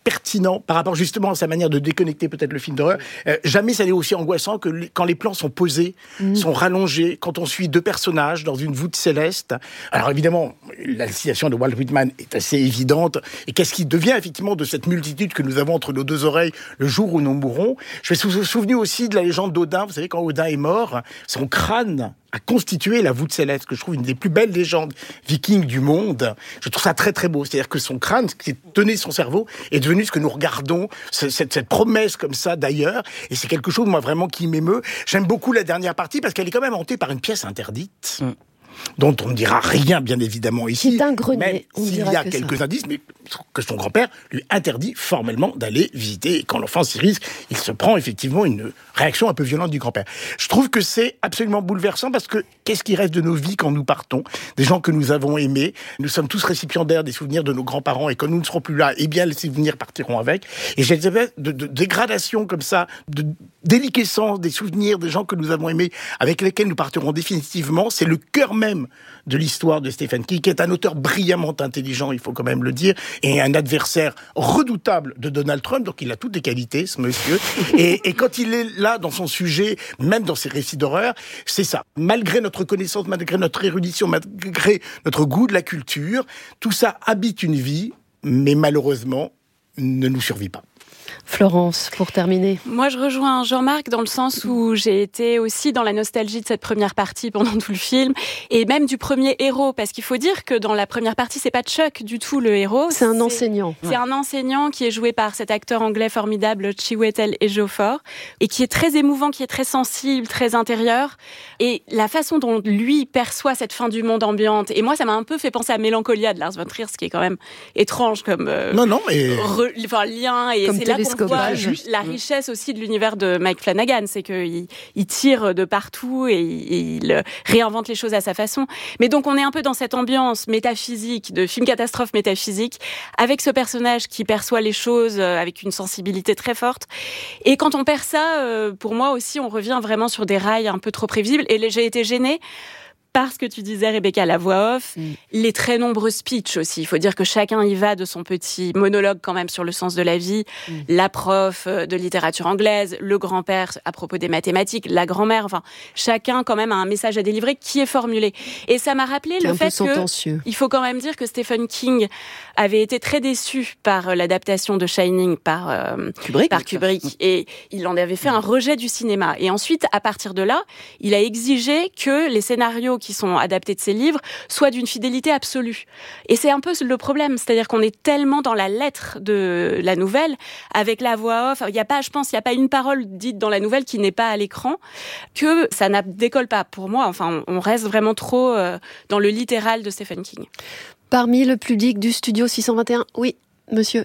pertinent par rapport justement à sa manière de déconnecter peut-être le film d'horreur. Euh, jamais ça n'est aussi angoissant que les, quand les plans sont posés, mmh. sont rallongés, quand on suit deux personnages dans une voûte céleste. Alors évidemment, la citation de Walt Whitman est assez évidente. Et qu'est-ce qui devient effectivement de cette multitude que nous avons entre nos deux oreilles le jour où nous mourrons? Je me suis souvenu aussi de la légende d'Odin. Vous savez, quand Odin est mort, son crâne a constitué la voûte céleste, que je trouve une des plus belles légendes vikings du monde. Je trouve ça très très beau. C'est-à-dire que son crâne, qui tenait son cerveau, est devenu ce que nous regardons, cette, cette promesse comme ça d'ailleurs. Et c'est quelque chose, moi, vraiment, qui m'émeut. J'aime beaucoup la dernière partie parce qu'elle est quand même hantée par une pièce interdite. Mm. Dont on ne dira rien, bien évidemment, ici. C'est un grenier, même on s'il dira y a que quelques ça. indices, mais que son grand-père lui interdit formellement d'aller visiter. Et quand l'enfant s'y risque, il se prend effectivement une réaction un peu violente du grand-père. Je trouve que c'est absolument bouleversant parce que qu'est-ce qui reste de nos vies quand nous partons? Des gens que nous avons aimés. Nous sommes tous récipiendaires des souvenirs de nos grands-parents et quand nous ne serons plus là, eh bien, les souvenirs partiront avec. Et j'ai des espèces de, de dégradation comme ça, de déliquescence des souvenirs des gens que nous avons aimés, avec lesquels nous partirons définitivement. C'est le cœur même de l'histoire de Stephen King, qui est un auteur brillamment intelligent, il faut quand même le dire, et un adversaire redoutable de Donald Trump, donc il a toutes les qualités, ce monsieur. et, et quand il est là dans son sujet, même dans ses récits d'horreur, c'est ça. Malgré notre connaissance, malgré notre érudition, malgré notre goût de la culture, tout ça habite une vie, mais malheureusement, ne nous survit pas. Florence, pour terminer. Moi, je rejoins Jean-Marc dans le sens où j'ai été aussi dans la nostalgie de cette première partie pendant tout le film, et même du premier héros, parce qu'il faut dire que dans la première partie, c'est pas Chuck du tout le héros. C'est un enseignant. C'est ouais. un enseignant qui est joué par cet acteur anglais formidable Chiwetel Ejiofor, et qui est très émouvant, qui est très sensible, très intérieur, et la façon dont lui perçoit cette fin du monde ambiante, et moi, ça m'a un peu fait penser à Mélancolia de Lars von Trier, ce qui est quand même étrange comme euh, non, non, mais... re, enfin, lien, et comme c'est là qu'on voit la richesse aussi de l'univers de Mike Flanagan, c'est qu'il il tire de partout et il, et il réinvente les choses à sa façon. Mais donc on est un peu dans cette ambiance métaphysique, de film catastrophe métaphysique, avec ce personnage qui perçoit les choses avec une sensibilité très forte. Et quand on perd ça, pour moi aussi, on revient vraiment sur des rails un peu trop prévisibles. Et j'ai été gênée parce que tu disais, Rebecca, la voix off, mm. les très nombreux speeches aussi. Il faut dire que chacun y va de son petit monologue quand même sur le sens de la vie. Mm. La prof de littérature anglaise, le grand-père à propos des mathématiques, la grand-mère. Enfin, chacun quand même a un message à délivrer qui est formulé. Et ça m'a rappelé c'est le fait que il faut quand même dire que Stephen King avait été très déçu par l'adaptation de Shining par euh, Kubrick. par Kubrick, et il en avait fait un rejet du cinéma. Et ensuite, à partir de là, il a exigé que les scénarios qui sont adaptés de ses livres soient d'une fidélité absolue. Et c'est un peu le problème, c'est-à-dire qu'on est tellement dans la lettre de la nouvelle, avec la voix off, il y a pas, je pense, il y a pas une parole dite dans la nouvelle qui n'est pas à l'écran, que ça ne décolle pas pour moi. Enfin, on reste vraiment trop euh, dans le littéral de Stephen King. Parmi le public du studio six cent vingt et un, oui, monsieur.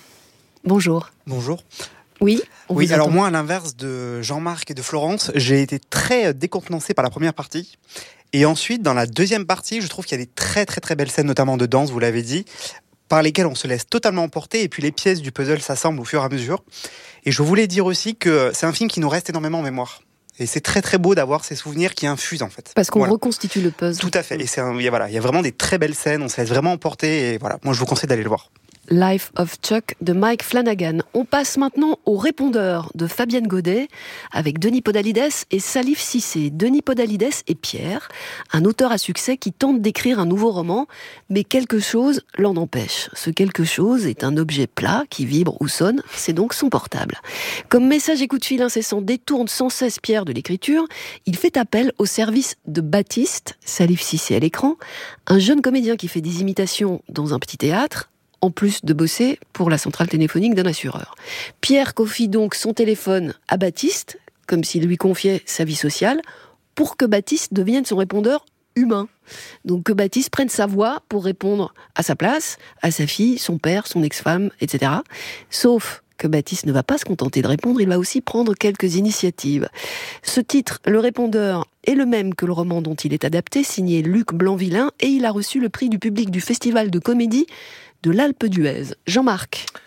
Bonjour. Bonjour. Oui. Oui, alors moi, à l'inverse de Jean-Marc et de Florence, j'ai été très décontenancé par la première partie. Et ensuite, dans la deuxième partie, je trouve qu'il y a des très très très belles scènes, notamment de danse, vous l'avez dit, par lesquelles on se laisse totalement emporter, et puis les pièces du puzzle s'assemblent au fur et à mesure. Et je voulais dire aussi que c'est un film qui nous reste énormément en mémoire. Et c'est très très beau d'avoir ces souvenirs qui infusent en fait. Parce qu'on voilà. reconstitue le puzzle. Tout à fait. Et c'est un, il y a, voilà, il y a vraiment des très belles scènes, on se laisse vraiment emporter, et voilà, moi je vous conseille d'aller le voir. Life of Chuck de Mike Flanagan. On passe maintenant au répondeur de Fabienne Godet avec Denis Podalides et Salif Cissé. Denis Podalides est Pierre, un auteur à succès qui tente d'écrire un nouveau roman, mais quelque chose l'en empêche. Ce quelque chose est un objet plat qui vibre ou sonne, c'est donc son portable. Comme message et coup de fil incessant détourne sans cesse Pierre de l'écriture, il fait appel au service de Baptiste, Salif Cissé à l'écran, un jeune comédien qui fait des imitations dans un petit théâtre, en plus de bosser pour la centrale téléphonique d'un assureur. Pierre confie donc son téléphone à Baptiste, comme s'il lui confiait sa vie sociale, pour que Baptiste devienne son répondeur humain. Donc que Baptiste prenne sa voix pour répondre à sa place, à sa fille, son père, son ex-femme, et cetera. Sauf que Baptiste ne va pas se contenter de répondre, il va aussi prendre quelques initiatives. Ce titre, Le Répondeur, est le même que le roman dont il est adapté, signé Luc Blanvillain, et il a reçu le prix du public du Festival de comédie de l'Alpe d'Huez. Jean-Marc.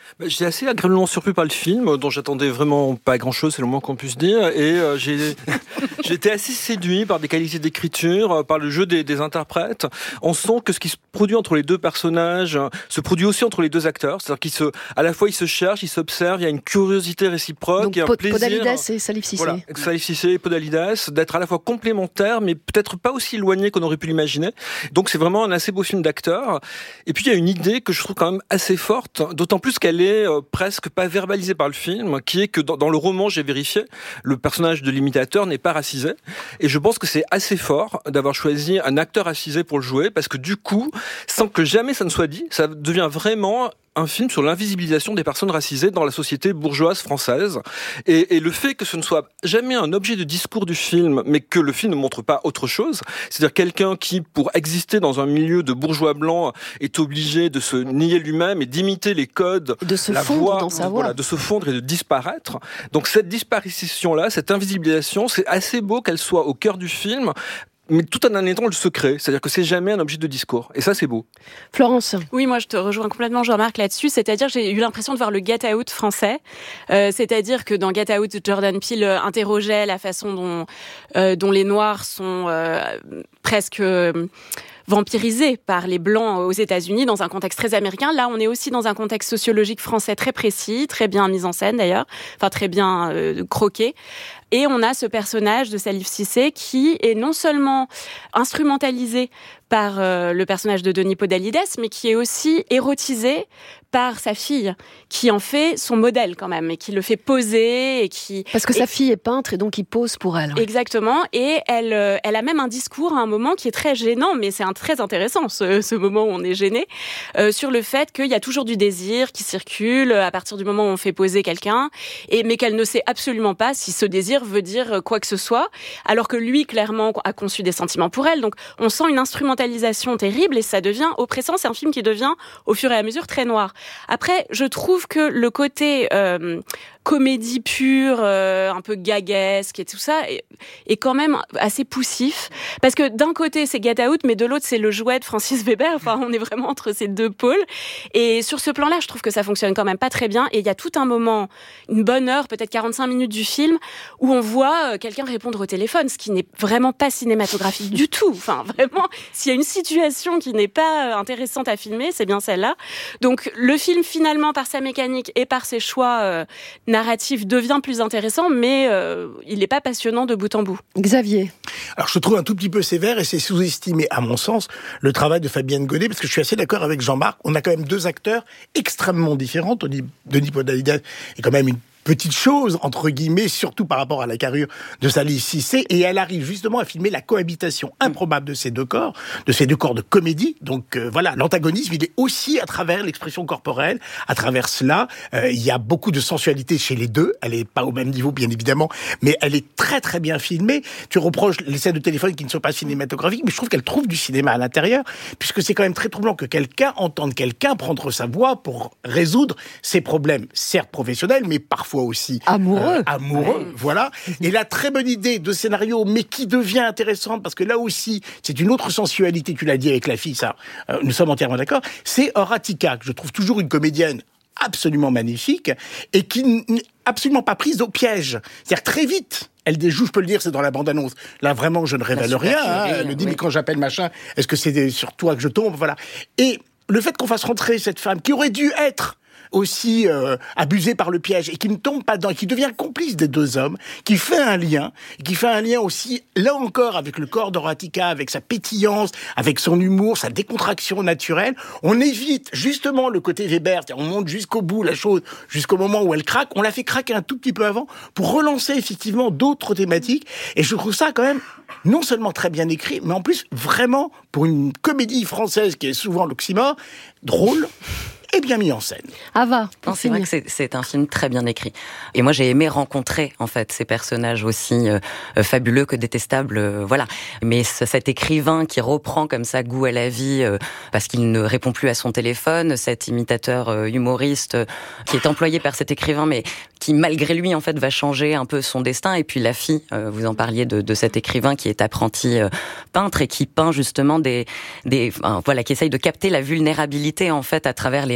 Bah, j'étais assez agréablement surpris par le film, dont j'attendais vraiment pas grand-chose, c'est le moins qu'on puisse dire, et euh, j'ai j'étais assez séduit par des qualités d'écriture, par le jeu des, des interprètes. On sent que ce qui se produit entre les deux personnages se produit aussi entre les deux acteurs, c'est-à-dire qu'ils se, à la fois ils se cherchent, ils s'observent, il y a une curiosité réciproque, Donc, il y a un plaisir. Podalides et Salif Cissé. Voilà, Salif Cissé et Podalides, d'être à la fois complémentaires, mais peut-être pas aussi éloignés qu'on aurait pu l'imaginer. Donc c'est vraiment un assez beau film d'acteurs. Et puis il y a une idée que je trouve quand même assez forte, d'autant plus qu'elle est euh, presque pas verbalisée par le film, qui est que dans, dans le roman, j'ai vérifié, le personnage de l'imitateur n'est pas racisé. Et je pense que c'est assez fort d'avoir choisi un acteur racisé pour le jouer, parce que du coup, sans que jamais ça ne soit dit, ça devient vraiment un film sur l'invisibilisation des personnes racisées dans la société bourgeoise française. Et, et le fait que ce ne soit jamais un objet de discours du film, mais que le film ne montre pas autre chose, c'est-à-dire quelqu'un qui, pour exister dans un milieu de bourgeois blancs, est obligé de se nier lui-même et d'imiter les codes, de se la fondre voix, dans sa voilà, voix. de se fondre et de disparaître. Donc cette disparition-là, cette invisibilisation, c'est assez beau qu'elle soit au cœur du film, mais tout en en étant le secret, c'est-à-dire que c'est jamais un objet de discours, et ça c'est beau. Florence. Oui, moi je te rejoins complètement Jean-Marc là-dessus, c'est-à-dire que j'ai eu l'impression de voir le Get Out français, euh, c'est-à-dire que dans Get Out, Jordan Peele interrogeait la façon dont, euh, dont les Noirs sont euh, presque... Euh, vampirisés par les Blancs aux États-Unis dans un contexte très américain. Là, on est aussi dans un contexte sociologique français très précis, très bien mis en scène d'ailleurs, enfin très bien euh, croqué. Et on a ce personnage de Salif Cissé qui est non seulement instrumentalisé par euh, le personnage de Denis Podalides, mais qui est aussi érotisé par sa fille, qui en fait son modèle quand même, et qui le fait poser, et qui... Parce que et... sa fille est peintre, et donc il pose pour elle. Exactement, et elle, euh, elle a même un discours à un moment qui est très gênant, mais c'est un, très intéressant, ce, ce moment où on est gêné, euh, sur le fait qu'il y a toujours du désir qui circule à partir du moment où on fait poser quelqu'un, et, mais qu'elle ne sait absolument pas si ce désir veut dire quoi que ce soit, alors que lui, clairement, a conçu des sentiments pour elle. Donc, on sent une instrumentalisation terrible, et ça devient oppressant. C'est un film qui devient, au fur et à mesure, très noir. Après, je trouve que le côté euh, comédie pure, euh, un peu gaguesque et tout ça, est, est quand même assez poussif. Parce que d'un côté, c'est Get Out, mais de l'autre, c'est le jouet de Francis Weber. Enfin, on est vraiment entre ces deux pôles. Et sur ce plan-là, je trouve que ça fonctionne quand même pas très bien. Et il y a tout un moment, une bonne heure, peut-être quarante-cinq minutes du film, où on voit quelqu'un répondre au téléphone, ce qui n'est vraiment pas cinématographique du tout. Enfin, vraiment, s'il y a une situation qui n'est pas intéressante à filmer, c'est bien celle-là. Donc, le film, finalement, par sa mécanique et par ses choix euh, narratifs, devient plus intéressant, mais euh, il n'est pas passionnant de bout en bout. Xavier. Alors, je trouve un tout petit peu sévère, et c'est sous-estimé, à mon sens, le travail de Fabienne Godet, parce que je suis assez d'accord avec Jean-Marc. On a quand même deux acteurs extrêmement différents. Denis Podalides est quand même une petite chose, entre guillemets, surtout par rapport à la carrure de Salif Cissé, et elle arrive justement à filmer la cohabitation improbable de ces deux corps, de ces deux corps de comédie. Donc euh, voilà, l'antagonisme, il est aussi à travers l'expression corporelle, à travers cela. Euh, il y a beaucoup de sensualité chez les deux, elle est pas au même niveau, bien évidemment, mais elle est très très bien filmée. Tu reproches les scènes de téléphone qui ne sont pas cinématographiques, mais je trouve qu'elle trouve du cinéma à l'intérieur, puisque c'est quand même très troublant que quelqu'un entende quelqu'un prendre sa voix pour résoudre ses problèmes, certes professionnels, mais parfois aussi amoureux, euh, amoureux, ouais. Voilà. Et la très bonne idée de scénario, mais qui devient intéressante parce que là aussi, c'est une autre sensualité. Tu l'as dit avec la fille, ça, euh, nous sommes entièrement d'accord. C'est Horatica, que je trouve toujours une comédienne absolument magnifique et qui n'est absolument pas prise au piège. C'est-à-dire très vite. Elle déjoue, je peux le dire, c'est dans la bande-annonce. Là, vraiment, je ne révèle rien. Hein. Elle me dit, oui. Mais quand j'appelle machin, est-ce que c'est sur toi que je tombe? Voilà. Et le fait qu'on fasse rentrer cette femme qui aurait dû être aussi euh, abusé par le piège et qui ne tombe pas dedans, et qui devient complice des deux hommes, qui fait un lien, qui fait un lien aussi, là encore, avec le corps d'Horatica, avec sa pétillance, avec son humour, sa décontraction naturelle. On évite justement le côté Weber, c'est-à-dire on monte jusqu'au bout la chose, jusqu'au moment où elle craque. On l'a fait craquer un tout petit peu avant pour relancer effectivement d'autres thématiques. Et je trouve ça quand même non seulement très bien écrit, mais en plus vraiment, pour une comédie française qui est souvent l'oxymore, drôle et bien mis en scène. Ava, non, c'est vrai que c'est, c'est un film très bien écrit. Et moi, j'ai aimé rencontrer, en fait, ces personnages aussi euh, fabuleux que détestables, euh, voilà. Mais c- cet écrivain qui reprend comme ça goût à la vie euh, parce qu'il ne répond plus à son téléphone, cet imitateur euh, humoriste euh, qui est employé par cet écrivain, mais qui, malgré lui, en fait, va changer un peu son destin. Et puis la fille, euh, vous en parliez de, de cet écrivain qui est apprenti euh, peintre et qui peint justement des... des enfin, voilà, qui essaye de capter la vulnérabilité, en fait, à travers les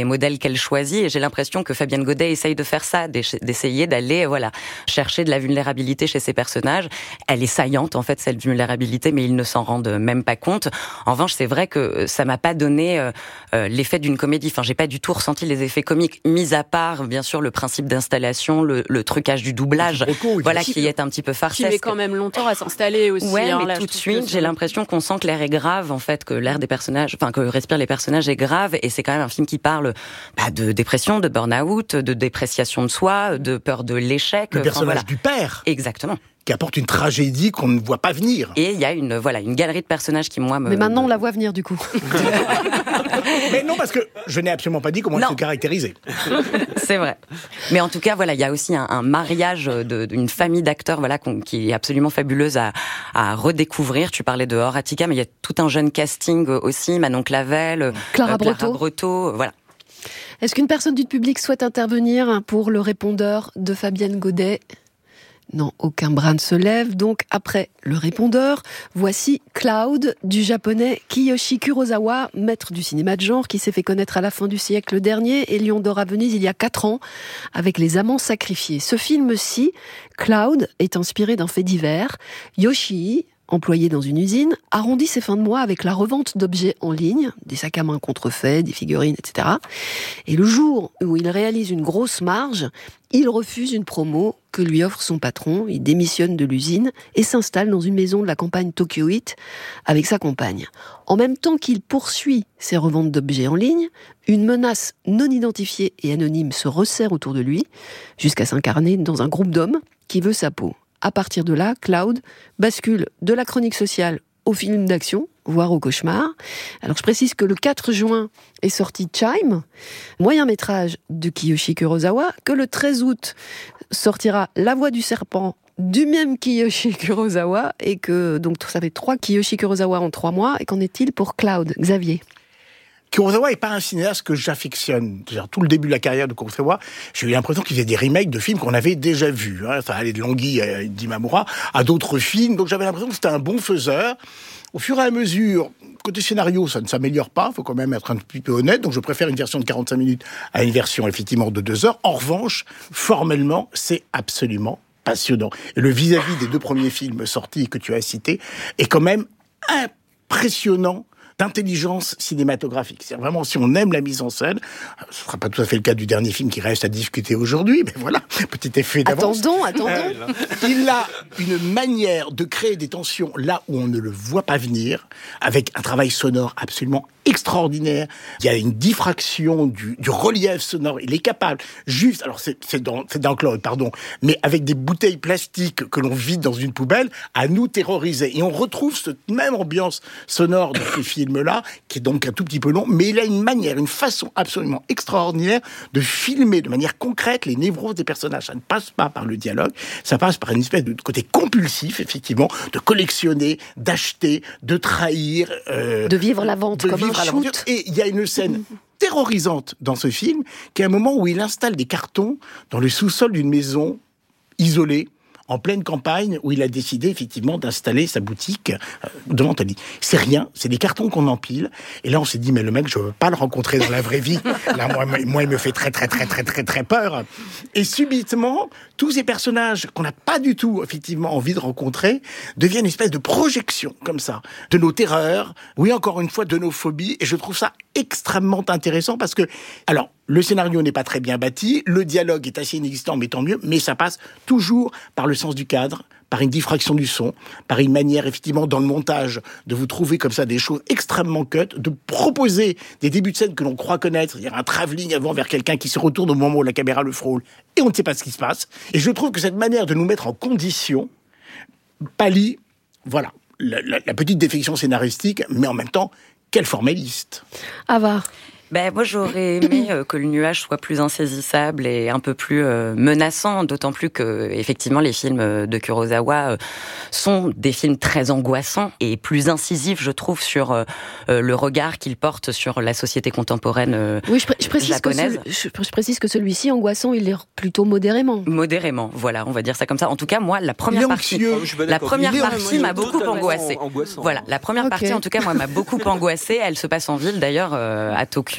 les modèles qu'elle choisit. Et j'ai l'impression que Fabienne Godet essaye de faire ça, d'essayer d'aller, voilà, chercher de la vulnérabilité chez ses personnages. Elle est saillante, en fait, cette vulnérabilité, mais ils ne s'en rendent même pas compte. En revanche, c'est vrai que ça m'a pas donné euh, euh, l'effet d'une comédie. Enfin, j'ai pas du tout ressenti les effets comiques, mis à part, bien sûr, le principe d'installation, le, le trucage du doublage, voilà, qui est un petit peu farcesque. Qui met quand même longtemps à s'installer aussi. Ouais, hein, mais là, tout de suite, j'ai l'impression qu'on sent que l'air est grave, en fait, que l'air des personnages, enfin, que respirent les personnages est grave, et c'est quand même un film qui parle bah, de dépression, de burn-out, de dépréciation de soi, de peur de l'échec. Le enfin, personnage voilà. du père. Exactement. Qui apporte une tragédie qu'on ne voit pas venir. Et il y a une, voilà, une galerie de personnages qui, moi, me... Mais maintenant, on la voit venir, du coup. Mais non, parce que je n'ai absolument pas dit comment elle se caractérisait. C'est vrai. Mais en tout cas, voilà, il y a aussi un, un mariage de, d'une famille d'acteurs, voilà, qui est absolument fabuleuse à, à redécouvrir. Tu parlais de Horatica, mais il y a tout un jeune casting aussi, Manon Clavel, Clara, euh, Clara Breteau. Breteau, voilà. Est-ce qu'une personne du public souhaite intervenir pour le répondeur de Fabienne Godet ? Non, aucun bras ne se lève. Donc, après le répondeur, voici Cloud du japonais Kiyoshi Kurosawa, maître du cinéma de genre, qui s'est fait connaître à la fin du siècle dernier et Lion d'Or à Venise il y a quatre ans, avec Les Amants sacrifiés. Ce film-ci, Cloud, est inspiré d'un fait divers. Yoshii, employé dans une usine, arrondit ses fins de mois avec la revente d'objets en ligne, des sacs à main contrefaits, des figurines, et cetera. Et le jour où il réalise une grosse marge, il refuse une promo que lui offre son patron, il démissionne de l'usine et s'installe dans une maison de la campagne Tokyo-It avec sa compagne. En même temps qu'il poursuit ses reventes d'objets en ligne, une menace non identifiée et anonyme se resserre autour de lui, jusqu'à s'incarner dans un groupe d'hommes qui veut sa peau. À partir de là, Cloud bascule de la chronique sociale au film d'action, voire au cauchemar. Alors je précise que le quatre juin est sorti Chime, moyen métrage de Kiyoshi Kurosawa, que le treize août sortira La Voix du serpent du même Kiyoshi Kurosawa, et que donc ça fait trois Kiyoshi Kurosawa en trois mois. Et qu'en est-il pour Cloud, Xavier ? Kurosawa n'est pas un cinéaste que j'affectionne. C'est-à-dire, tout le début de la carrière de Kurosawa, j'ai eu l'impression qu'il faisait des remakes de films qu'on avait déjà vus. Hein. Ça allait de Langui à d'Imamura à d'autres films. Donc j'avais l'impression que c'était un bon faiseur. Au fur et à mesure, côté scénario, ça ne s'améliore pas. Il faut quand même être un petit peu honnête. Donc je préfère une version de quarante-cinq minutes à une version effectivement de deux heures. En revanche, formellement, c'est absolument passionnant. Et le vis-à-vis des deux premiers films sortis que tu as cités est quand même impressionnant d'intelligence cinématographique. C'est vraiment, si on aime la mise en scène, ce ne sera pas tout à fait le cas du dernier film qui reste à discuter aujourd'hui, mais voilà, petit effet d'avance. Attendons, attendons. Euh, il a une manière de créer des tensions là où on ne le voit pas venir, avec un travail sonore absolument extraordinaire. Il y a une diffraction du, du relief sonore. Il est capable, juste, alors c'est, c'est dans, c'est dans Claude, pardon, mais avec des bouteilles plastiques que l'on vide dans une poubelle, à nous terroriser. Et on retrouve cette même ambiance sonore dans ce film-là, qui est donc un tout petit peu long, mais il a une manière, une façon absolument extraordinaire de filmer de manière concrète les névroses des personnages. Ça ne passe pas par le dialogue, ça passe par une espèce de côté compulsif, effectivement, de collectionner, d'acheter, de trahir, euh, de vivre la vente comme un shoot. Et il y a une scène terrorisante dans ce film, qui est un moment où il installe des cartons dans le sous-sol d'une maison isolée, en pleine campagne, où il a décidé effectivement d'installer sa boutique euh, devant Anthony. C'est rien, c'est des cartons qu'on empile. Et là, on s'est dit, mais le mec, je veux pas le rencontrer dans la vraie vie. Là, moi, moi, il me fait très, très, très, très, très, très peur. Et subitement, tous ces personnages qu'on n'a pas du tout, effectivement, envie de rencontrer, deviennent une espèce de projection, comme ça, de nos terreurs, oui, encore une fois, de nos phobies. Et je trouve ça extrêmement intéressant parce que, alors, le scénario n'est pas très bien bâti, le dialogue est assez inexistant, mais tant mieux, mais ça passe toujours par le sens du cadre, par une diffraction du son, par une manière, effectivement, dans le montage, de vous trouver comme ça des choses extrêmement cut, de proposer des débuts de scène que l'on croit connaître, il y a un travelling avant vers quelqu'un qui se retourne au moment où la caméra le frôle, et on ne sait pas ce qui se passe. Et je trouve que cette manière de nous mettre en condition pallie, voilà, la, la, la petite défection scénaristique, mais en même temps, quel formaliste. Ava. Ben, moi, j'aurais aimé euh, que le nuage soit plus insaisissable et un peu plus euh, menaçant, d'autant plus que, effectivement, les films de Kurosawa euh, sont des films très angoissants et plus incisifs, je trouve, sur euh, le regard qu'ils portent sur la société contemporaine euh, oui, je, pr- je précise japonaise. Que ce, je, je précise que celui-ci, angoissant, il est plutôt modérément. Modérément, voilà, on va dire ça comme ça. En tout cas, moi, la première partie, la première partie m'a beaucoup angoissée. Voilà, la première okay. partie, en tout cas, moi, m'a beaucoup angoissée. Elle se passe en ville, d'ailleurs, euh, à Tokyo.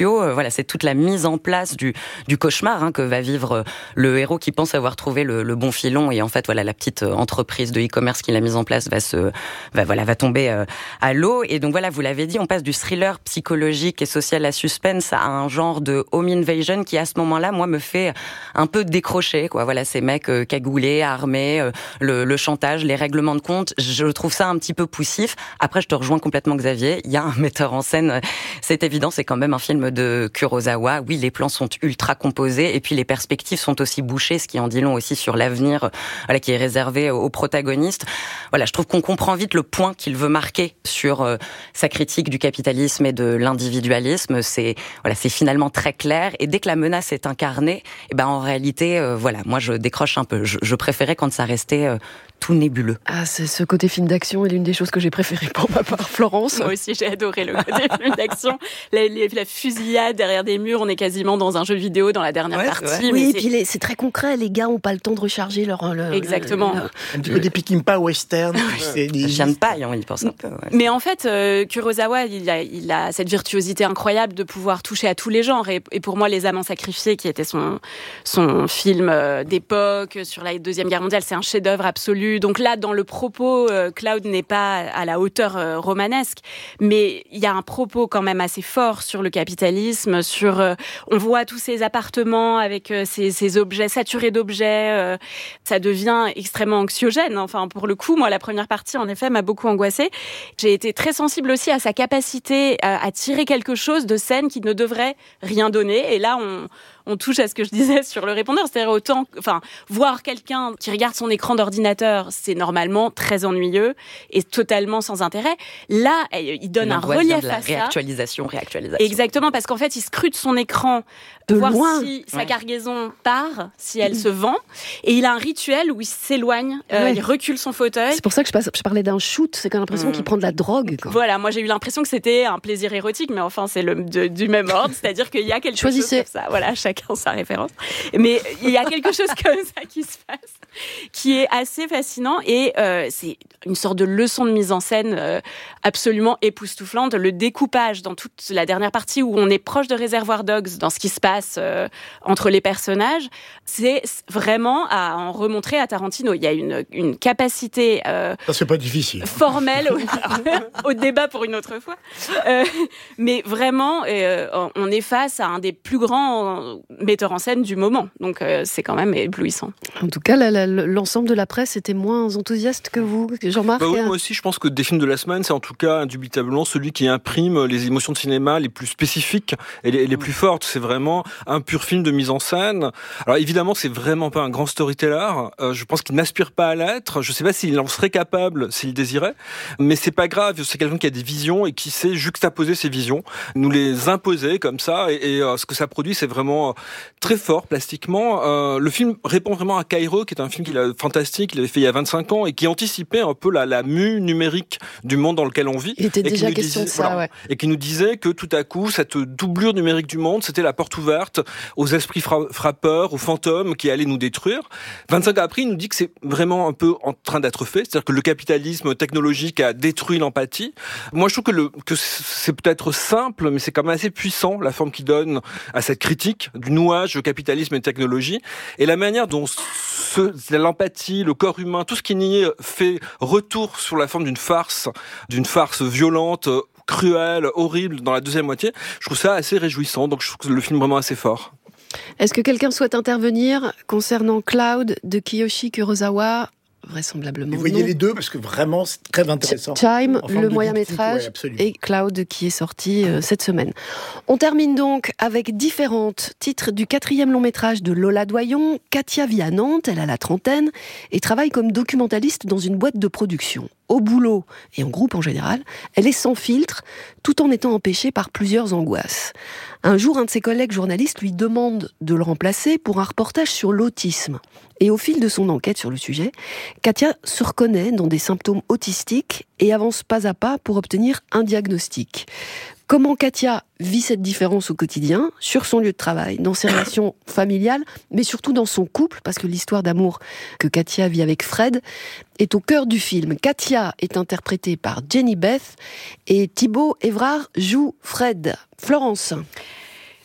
sociaux. Euh, voilà, c'est toute la mise en place du, du cauchemar hein, que va vivre le héros qui pense avoir trouvé le, le bon filon et en fait voilà la petite entreprise de e-commerce qu'il a mise en place va se va voilà va tomber euh, à l'eau. Et donc voilà, vous l'avez dit, on passe du thriller psychologique et social à suspense à un genre de home invasion qui à ce moment-là moi me fait un peu décrocher quoi. Voilà, ces mecs euh, cagoulés, armés, euh, le, le chantage, les règlements de compte, je trouve ça un petit peu poussif. Après je te rejoins complètement Xavier, il y a un metteur en scène, c'est évident, c'est quand même un film de Kurosawa. Oui, les plans sont ultra composés et puis les perspectives sont aussi bouchées, ce qui en dit long aussi sur l'avenir voilà, qui est réservé aux protagonistes. Voilà, je trouve qu'on comprend vite le point qu'il veut marquer sur euh, sa critique du capitalisme et de l'individualisme. C'est voilà, c'est finalement très clair. Et dès que la menace est incarnée, eh ben en réalité, euh, voilà, moi je décroche un peu. Je, je préférais quand ça restait euh, tout nébuleux. Ah, c'est ce côté film d'action est l'une des choses que j'ai préférées pour ma part, Florence. Moi aussi, j'ai adoré le côté film d'action. La, la, la fusillade derrière des murs, on est quasiment dans un jeu vidéo dans la dernière ouais, partie. Oui, et puis les, c'est très concret. Les gars n'ont pas le temps de recharger leur. leur Exactement. Leur, leur, un petit peu des Peckinpah western. C'est des... Chien de paille, on y pense un peu. Ouais. Mais en fait, euh, Kurosawa, il a, il a cette virtuosité incroyable de pouvoir toucher à tous les genres. Et, et pour moi, Les Amants sacrifiés, qui était son, son film euh, d'époque sur la Deuxième Guerre mondiale, c'est un chef-d'œuvre absolu. Donc là, dans le propos, euh, Cloud n'est pas à la hauteur euh, romanesque, mais il y a un propos quand même assez fort sur le capitalisme, sur euh, on voit tous ces appartements avec euh, ces, ces objets saturés d'objets, euh, ça devient extrêmement anxiogène. Enfin, pour le coup, moi, la première partie, en effet, m'a beaucoup angoissée. J'ai été très sensible aussi à sa capacité à, à tirer quelque chose de scène qui ne devrait rien donner. Et là, on on touche à ce que je disais sur le répondeur, c'est-à-dire autant, enfin, voir quelqu'un qui regarde son écran d'ordinateur, c'est normalement très ennuyeux et totalement sans intérêt. Là, il donne un relief de la à ça. Réactualisation, réactualisation. Exactement, parce qu'en fait, il scrute son écran, de voir loin. si sa ouais. cargaison part, si elle se vend, et il a un rituel où il s'éloigne, euh, ouais. il recule son fauteuil. C'est pour ça que je, passe, je parlais d'un shoot, c'est quand l'impression mmh. qu'il prend de la drogue. Quoi. Voilà, moi j'ai eu l'impression que c'était un plaisir érotique, mais enfin c'est le, de, du même ordre, c'est-à-dire qu'il y a quelque Choisissez. chose comme ça. Voilà, chacun sa référence. Mais il y a quelque chose comme ça qui se passe, qui est assez fascinant, et euh, c'est une sorte de leçon de mise en scène euh, absolument époustouflante. Le découpage dans toute la dernière partie où on est proche de Reservoir Dogs, dans ce qui se passe euh, entre les personnages, c'est vraiment à en remontrer à Tarantino. Il y a une, une capacité euh, ça, c'est pas difficile. formelle au, au débat pour une autre fois. Euh, mais vraiment, euh, on est face à un des plus grands metteurs en scène du moment. Donc euh, c'est quand même éblouissant. En tout cas, la, la, l'ensemble de la presse était moins enthousiaste que vous, Jean-Marc. Bah oui, moi aussi, je pense que des films de la semaine, c'est en tout cas indubitablement celui qui imprime les émotions de cinéma les plus spécifiques et les, les plus fortes. C'est vraiment un pur film de mise en scène. Alors évidemment, c'est vraiment pas un grand storyteller. Euh, je pense qu'il n'aspire pas à l'être. Je sais pas s'il en serait capable, s'il désirait. Mais c'est pas grave. C'est quelqu'un qui a des visions et qui sait juxtaposer ses visions, nous les imposer comme ça. Et, et euh, ce que ça produit, c'est vraiment euh, très fort plastiquement. Euh, le film répond vraiment à Cairo, qui est un film qu'il a fantastique, qu'il avait fait il y a vingt-cinq ans et qui anticipait un peu la, la mue numérique du monde dans lequel on vit. Il était déjà question disait, de ça, voilà, ouais. Et qui nous disait que tout à coup, cette doublure numérique du monde, c'était la porte ouverte aux esprits fra- frappeurs, aux fantômes qui allaient nous détruire. vingt-cinq ans après, il nous dit que c'est vraiment un peu en train d'être fait, c'est-à-dire que le capitalisme technologique a détruit l'empathie. Moi, je trouve que, le, que c'est peut-être simple, mais c'est quand même assez puissant, la forme qu'il donne à cette critique du nouage, le capitalisme et technologie, et la manière dont ce, l'empathie, le corps humain, tout ce qui n'y est fait retour sur la forme d'une farce, d'une farce violente, cruelle, horrible dans la deuxième moitié. Je trouve ça assez réjouissant, donc je trouve que le film vraiment assez fort. Est-ce que quelqu'un souhaite intervenir concernant Cloud de Kiyoshi Kurosawa ? Vraisemblablement. Vous voyez non. les deux parce que vraiment c'est très intéressant. Chime, le moyen métrage, ouais, et Cloud qui est sorti euh, cette semaine. On termine donc avec Différentes, titre du quatrième long métrage de Lola Doyon. Katia vit à Nantes, elle a la trentaine et travaille comme documentaliste dans une boîte de production. Au boulot et en groupe en général, elle est sans filtre, tout en étant empêchée par plusieurs angoisses. Un jour, un de ses collègues journalistes lui demande de le remplacer pour un reportage sur l'autisme. Et au fil de son enquête sur le sujet, Katia se reconnaît dans des symptômes autistiques et avance pas à pas pour obtenir un diagnostic. Comment Katia vit cette différence au quotidien, sur son lieu de travail, dans ses relations familiales, mais surtout dans son couple, parce que l'histoire d'amour que Katia vit avec Fred est au cœur du film. Katia est interprétée par Jenny Beth et Thibaut Évrard joue Fred. Florence.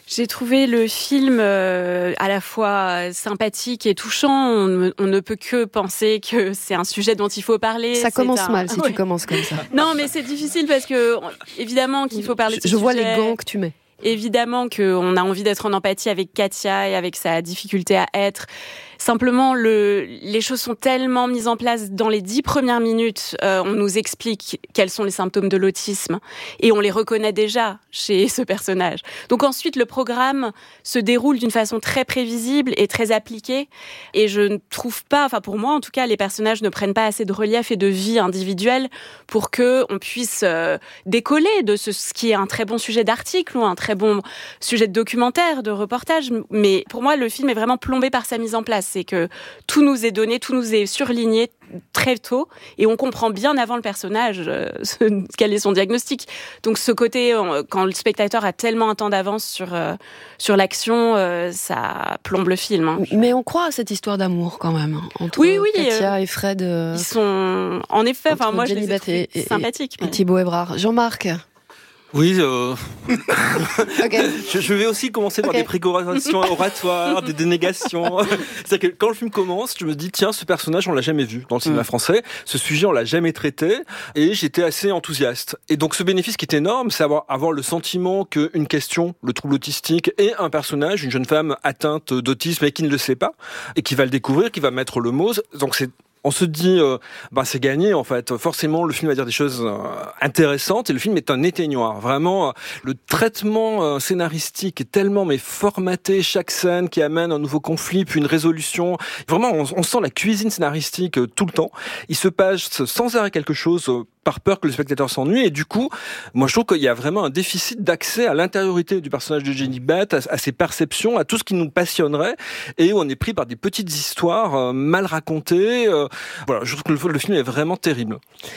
J'ai trouvé le film euh, à la fois sympathique et touchant. On ne, on ne peut que penser que c'est un sujet dont il faut parler. Ça c'est commence un... mal si ouais. tu commences comme ça. Non, mais c'est difficile parce que, évidemment, qu'il faut parler de Je, ce je vois sujet. les gants que tu mets. Évidemment qu'on a envie d'être en empathie avec Katia et avec sa difficulté à être. Simplement, le, les choses sont tellement mises en place dans les dix premières minutes. Euh, on nous explique quels sont les symptômes de l'autisme et on les reconnaît déjà chez ce personnage. Donc ensuite, le programme se déroule d'une façon très prévisible et très appliquée. Et je ne trouve pas, enfin pour moi en tout cas, les personnages ne prennent pas assez de relief et de vie individuelle pour que on puisse euh, décoller de ce, ce qui est un très bon sujet d'article ou un très bon sujet de documentaire, de reportage. Mais pour moi, le film est vraiment plombé par sa mise en place. C'est que tout nous est donné, tout nous est surligné très tôt et on comprend bien avant le personnage euh, quel est son diagnostic. Donc ce côté, euh, quand le spectateur a tellement un temps d'avance sur, euh, sur l'action, euh, ça plombe le film. Hein. Mais on croit à cette histoire d'amour quand même, entre oui, oui, Katia euh, et Fred. Euh, ils sont, en effet, enfin moi je les ai trouvés et, et, sympathiques. Et, mais... et Thibaut Evrard. Jean-Marc. Oui, euh... okay. je, je vais aussi commencer par okay. des préconisations oratoires, des dénégations. C'est-à-dire que quand le film commence, je me dis, tiens, ce personnage, on l'a jamais vu dans le cinéma mmh. français. Ce sujet, on l'a jamais traité. Et j'étais assez enthousiaste. Et donc, ce bénéfice qui est énorme, c'est avoir, avoir le sentiment qu'une question, le trouble autistique, et un personnage, une jeune femme atteinte d'autisme et qui ne le sait pas, et qui va le découvrir, qui va mettre le mot. Donc, c'est on se dit, euh, bah c'est gagné en fait. Forcément, le film va dire des choses euh, intéressantes et le film est un éteignoir. Vraiment, euh, le traitement euh, scénaristique est tellement mais formaté, chaque scène qui amène un nouveau conflit puis une résolution. Vraiment, on, on sent la cuisine scénaristique euh, tout le temps. Il se passe sans arrêt quelque chose. Euh, par peur que le spectateur s'ennuie et du coup moi je trouve qu'il y a vraiment un déficit d'accès à l'intériorité du personnage de Jenny Beth, à, à ses perceptions, à tout ce qui nous passionnerait et où on est pris par des petites histoires euh, mal racontées euh, voilà, je trouve que le, le film est vraiment terrible.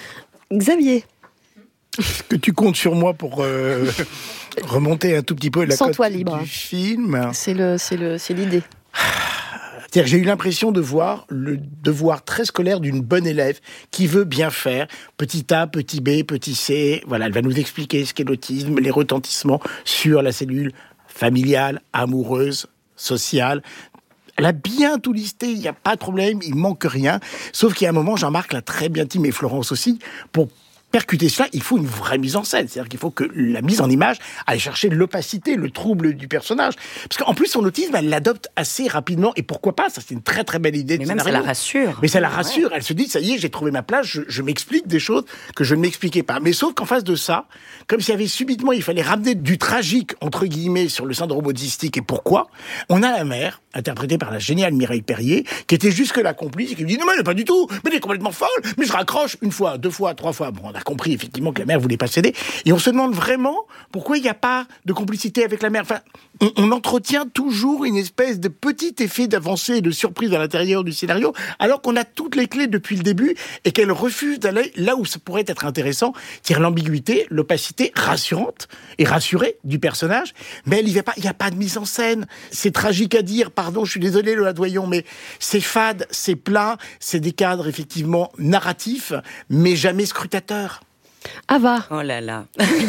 Xavier, est-ce que tu comptes sur moi pour euh, remonter un tout petit peu la Sans cote toi libre. Du film c'est, le, c'est, le, c'est l'idée. C'est-à-dire, j'ai eu l'impression de voir le devoir très scolaire d'une bonne élève qui veut bien faire. Petit A, petit B, petit C. Voilà, elle va nous expliquer ce qu'est l'autisme, les retentissements sur la cellule familiale, amoureuse, sociale. Elle a bien tout listé, il n'y a pas de problème, il manque rien. Sauf qu'il y a un moment, Jean-Marc l'a très bien dit, mais Florence aussi, pour percuter cela, il faut une vraie mise en scène. C'est-à-dire qu'il faut que la mise en image aille chercher l'opacité, le trouble du personnage. Parce qu'en plus, son autisme, elle l'adopte assez rapidement. Et pourquoi pas ? Ça, c'est une très très belle idée de scénario. Mais même, ça la rassure. Mais ça la rassure. Ouais. Elle se dit, ça y est, j'ai trouvé ma place, je, je m'explique des choses que je ne m'expliquais pas. Mais sauf qu'en face de ça, comme s'il y avait subitement, il fallait ramener du tragique, entre guillemets, sur le syndrome autistique. Et pourquoi ? On a la mère, interprétée par la géniale Mireille Perrier, qui était jusque-là complice et qui me dit, non mais elle n'est pas du tout, mais elle est complètement folle, mais je raccroche une fois, deux fois, trois fois. Bon, on a compris effectivement que la mère voulait pas céder. Et on se demande vraiment pourquoi il n'y a pas de complicité avec la mère. Enfin, on, on entretient toujours une espèce de petit effet d'avancée et de surprise à l'intérieur du scénario, alors qu'on a toutes les clés depuis le début et qu'elle refuse d'aller là où ça pourrait être intéressant, c'est-à-dire l'ambiguïté, l'opacité rassurante et rassurée du personnage. Mais elle y va pas. Il n'y a pas de mise en scène. C'est tragique à dire. Pardon, je suis désolé, Lola Doyon, mais c'est fade, c'est plat, c'est des cadres effectivement narratifs, mais jamais scrutateurs. Ava. Oh là là.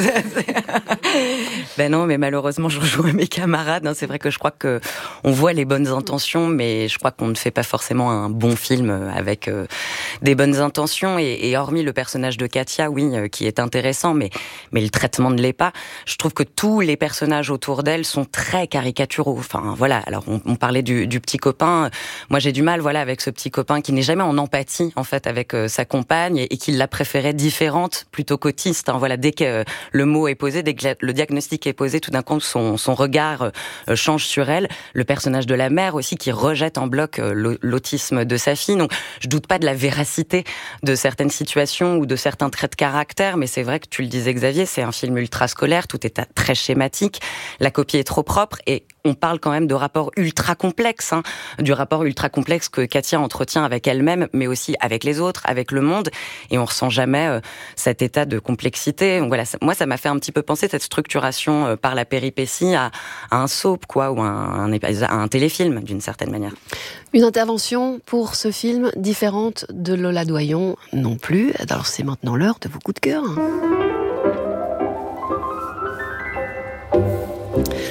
Ben non, mais malheureusement, je rejoins mes camarades. C'est vrai que je crois que on voit les bonnes intentions, mais je crois qu'on ne fait pas forcément un bon film avec euh, des bonnes intentions. Et, et hormis le personnage de Katia, oui, euh, qui est intéressant, mais mais le traitement ne l'est pas. Je trouve que tous les personnages autour d'elle sont très caricaturaux. Enfin, voilà. Alors, on, on parlait du, du petit copain. Moi, j'ai du mal, voilà, avec ce petit copain qui n'est jamais en empathie, en fait, avec euh, sa compagne et, et qui la préférait différente, plutôt qu'autiste. Hein, voilà, dès que le mot est posé, dès que le diagnostic est posé, tout d'un coup, son, son regard euh, change sur elle. Le personnage de la mère aussi, qui rejette en bloc euh, l'autisme de sa fille. Donc, je doute pas de la véracité de certaines situations ou de certains traits de caractère, mais c'est vrai que tu le disais, Xavier, c'est un film ultra scolaire, tout est très schématique, la copie est trop propre et on parle quand même de rapports ultra complexes, hein, du rapport ultra complexe que Katia entretient avec elle-même, mais aussi avec les autres, avec le monde, et on ressent jamais euh, cet état de complexité. Donc voilà, ça, moi, ça m'a fait un petit peu penser cette structuration euh, par la péripétie à, à un soap, quoi, ou un, un, un téléfilm, d'une certaine manière. Une intervention pour ce film différente de Lola Doyon non plus. Alors c'est maintenant l'heure de vos coups de cœur.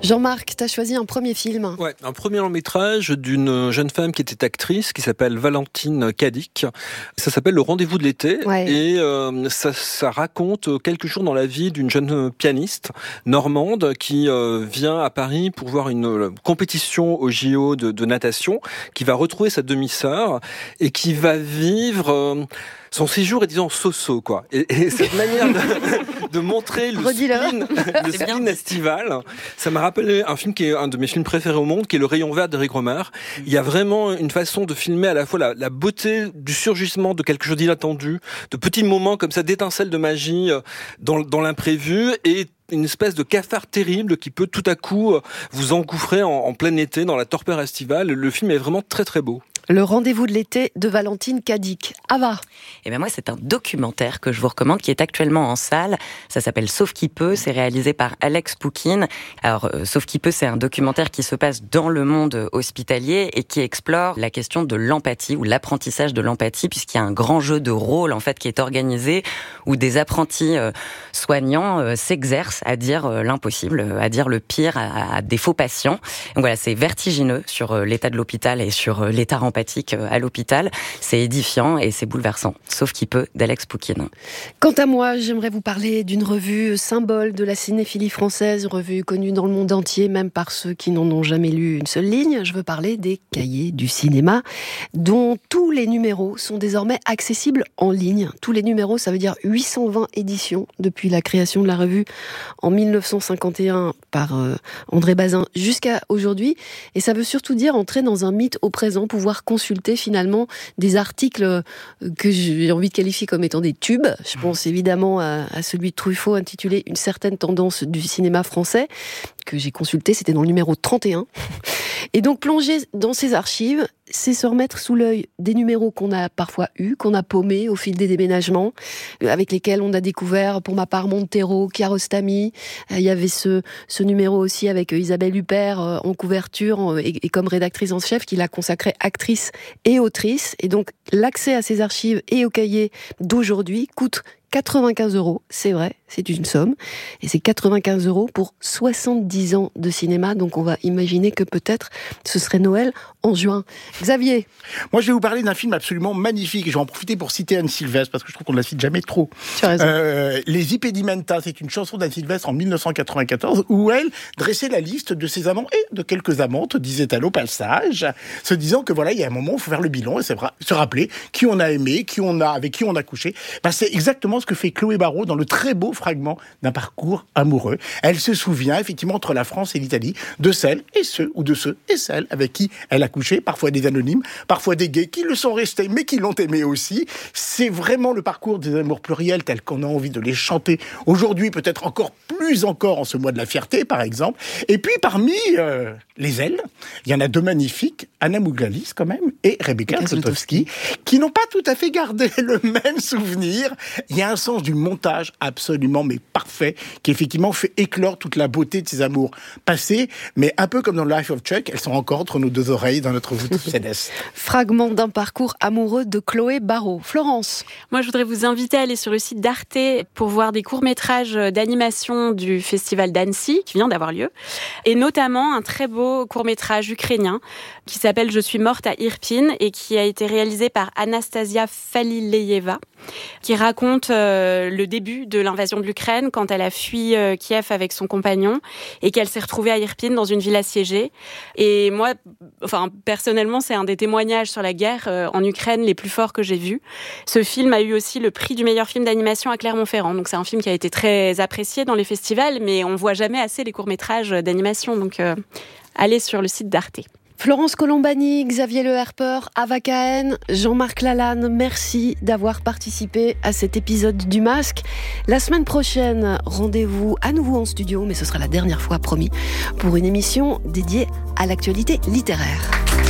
Jean-Marc, tu as choisi un premier film. Ouais, un premier long métrage d'une jeune femme qui était actrice, qui s'appelle Valentine Cadic. Ça s'appelle Le Rendez-vous de l'été. Ouais. Et euh, ça, ça raconte quelques jours dans la vie d'une jeune pianiste normande qui euh, vient à Paris pour voir une euh, compétition au J O de, de natation, qui va retrouver sa demi-sœur et qui va vivre... Euh, son séjour est, disons, so-so, quoi. Et, et cette manière de, de montrer le spleen, le spleen estival, ça m'a rappelé un film qui est un de mes films préférés au monde, qui est Le Rayon Vert d'Éric Rohmer. Il y a vraiment une façon de filmer à la fois la, la beauté du surgissement de quelque chose d'inattendu, de petits moments comme ça, d'étincelles de magie dans, dans l'imprévu, et une espèce de cafard terrible qui peut tout à coup vous engouffrer en, en plein été dans la torpeur estivale. Le film est vraiment très très beau. Le Rendez-vous de l'été de Valentine Cadic. Ava. Eh ben moi, c'est un documentaire que je vous recommande qui est actuellement en salle. Ça s'appelle Sauf qui peut. C'est réalisé par Alex Poukine. Alors, euh, Sauf qui peut, c'est un documentaire qui se passe dans le monde hospitalier et qui explore la question de l'empathie ou l'apprentissage de l'empathie, puisqu'il y a un grand jeu de rôle en fait qui est organisé où des apprentis euh, soignants euh, s'exercent à dire euh, l'impossible, à dire le pire à, à des faux patients. Donc voilà, c'est vertigineux sur euh, l'état de l'hôpital et sur euh, l'état empathique à l'hôpital. C'est édifiant et c'est bouleversant. Sauf qui peut, d'Alex Poukine. Quant à moi, j'aimerais vous parler d'une revue symbole de la cinéphilie française, revue connue dans le monde entier, même par ceux qui n'en ont jamais lu une seule ligne. Je veux parler des Cahiers du cinéma, dont tous les numéros sont désormais accessibles en ligne. Tous les numéros, ça veut dire huit cent vingt éditions depuis la création de la revue en mille neuf cent cinquante et un par euh, André Bazin jusqu'à aujourd'hui. Et ça veut surtout dire entrer dans un mythe au présent, pouvoir consulter finalement des articles que j'ai envie de qualifier comme étant des tubes. Je pense évidemment à, à celui de Truffaut intitulé « Une certaine tendance du cinéma français » que j'ai consulté, c'était dans le numéro trente et un. Et donc plonger dans ces archives, c'est se remettre sous l'œil des numéros qu'on a parfois eus, qu'on a paumés au fil des déménagements, avec lesquels on a découvert, pour ma part, Montero, Kiarostami. Il y avait ce, ce numéro aussi avec Isabelle Huppert en couverture et, et comme rédactrice en chef, qui l'a consacrée actrice et autrice. Et donc l'accès à ces archives et aux cahiers d'aujourd'hui coûte quatre-vingt-quinze euros, c'est vrai, c'est une somme. Et c'est quatre-vingt-quinze euros pour soixante-dix ans de cinéma. Donc on va imaginer que peut-être ce serait Noël en juin. Xavier. Moi, je vais vous parler d'un film absolument magnifique. Et je vais en profiter pour citer Anne Sylvestre, parce que je trouve qu'on ne la cite jamais trop. Tu as raison. Euh, Les Impedimenta, c'est une chanson d'Anne Sylvestre en mille neuf cent quatre-vingt-quatorze, où elle dressait la liste de ses amants et de quelques amantes, disait-elle au passage, se disant que voilà, il y a un moment où il faut faire le bilan et se rappeler qui on a aimé, qui on a, avec qui on a couché. Ben, c'est exactement ce que fait Chloé Barrault dans le très beau fragment d'un parcours amoureux. Elle se souvient, effectivement, entre la France et l'Italie, de celles et ceux, ou de ceux et celles avec qui elle a couché, parfois des anonymes, parfois des gays qui le sont restés, mais qui l'ont aimé aussi. C'est vraiment le parcours des amours pluriels tels qu'on a envie de les chanter aujourd'hui, peut-être encore plus encore en ce mois de la fierté, par exemple. Et puis, parmi euh, les ailes, il y en a deux magnifiques, Anna Mouglalis, quand même, et Rebecca Zlotowski, qui n'ont pas tout à fait gardé le même souvenir. Il y a un sens du montage absolument, mais parfait, qui effectivement fait éclore toute la beauté de ces amours passés, mais un peu comme dans Life of Chuck, elles sont encore entre nos deux oreilles dans notre voûte céleste. Fragment d'un parcours amoureux de Chloé Barrault. Florence. Moi, je voudrais vous inviter à aller sur le site d'Arte pour voir des courts-métrages d'animation du festival d'Annecy, qui vient d'avoir lieu, et notamment un très beau court-métrage ukrainien qui s'appelle « Je suis morte à Irpin » et qui a été réalisé par Anastasia Falileyeva, qui raconte euh, le début de l'invasion de l'Ukraine quand elle a fui euh, Kiev avec son compagnon et qu'elle s'est retrouvée à Irpin dans une ville assiégée. Et moi, enfin personnellement, c'est un des témoignages sur la guerre euh, en Ukraine les plus forts que j'ai vus. Ce film a eu aussi le prix du meilleur film d'animation à Clermont-Ferrand. Donc c'est un film qui a été très apprécié dans les festivals, mais on voit jamais assez les courts-métrages d'animation. Donc euh, allez sur le site d'Arte. Florence Colombani, Xavier Le Herper, Ava Cahen, Jean-Marc Lalanne, merci d'avoir participé à cet épisode du Masque. La semaine prochaine, rendez-vous à nouveau en studio, mais ce sera la dernière fois, promis, pour une émission dédiée à l'actualité littéraire.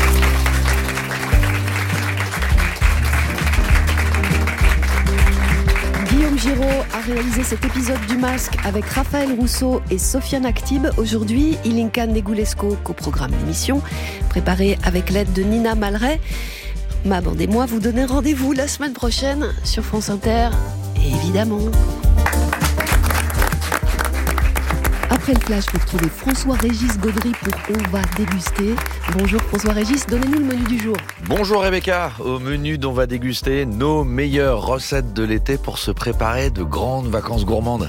Guillaume Giraud a réalisé cet épisode du Masque avec Raphaël Rousseau et Sofiane Aktib. Aujourd'hui, Ilinka Negulesco co-programme l'émission, préparée avec l'aide de Nina Malray. Ma bande et moi vous donnez rendez-vous la semaine prochaine sur France Inter, et évidemment. À après le flash pour trouver François-Régis Gaudry pour On va déguster. Bonjour François-Régis, donnez-nous le menu du jour. Bonjour Rebecca, au menu d'On va déguster nos meilleures recettes de l'été pour se préparer de grandes vacances gourmandes.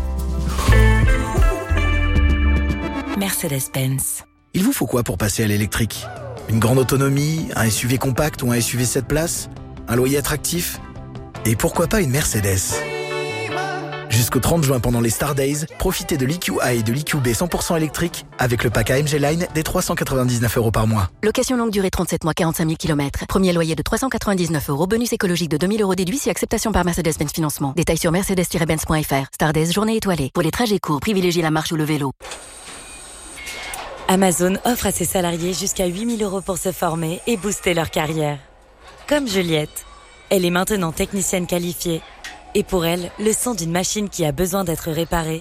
Mercedes-Benz. Il vous faut quoi pour passer à l'électrique ? Une grande autonomie, un S U V compact ou un S U V sept places ? Un loyer attractif ? Et pourquoi pas une Mercedes ? Jusqu'au trente juin pendant les Star Days, profitez de l'E Q A et de l'E Q B cent pour cent électrique avec le pack A M G Line des trois cent quatre-vingt-dix-neuf euros par mois. Location longue durée trente-sept mois, quarante-cinq mille kilomètres. Premier loyer de trois cent quatre-vingt-dix-neuf euros. Bonus écologique de deux mille euros déduit si acceptation par Mercedes-Benz Financement. Détails sur mercedes tiret benz point f r. Star Days, journée étoilée. Pour les trajets courts, privilégiez la marche ou le vélo. Amazon offre à ses salariés jusqu'à huit mille euros pour se former et booster leur carrière. Comme Juliette. Elle est maintenant technicienne qualifiée. Et pour elle, le son d'une machine qui a besoin d'être réparée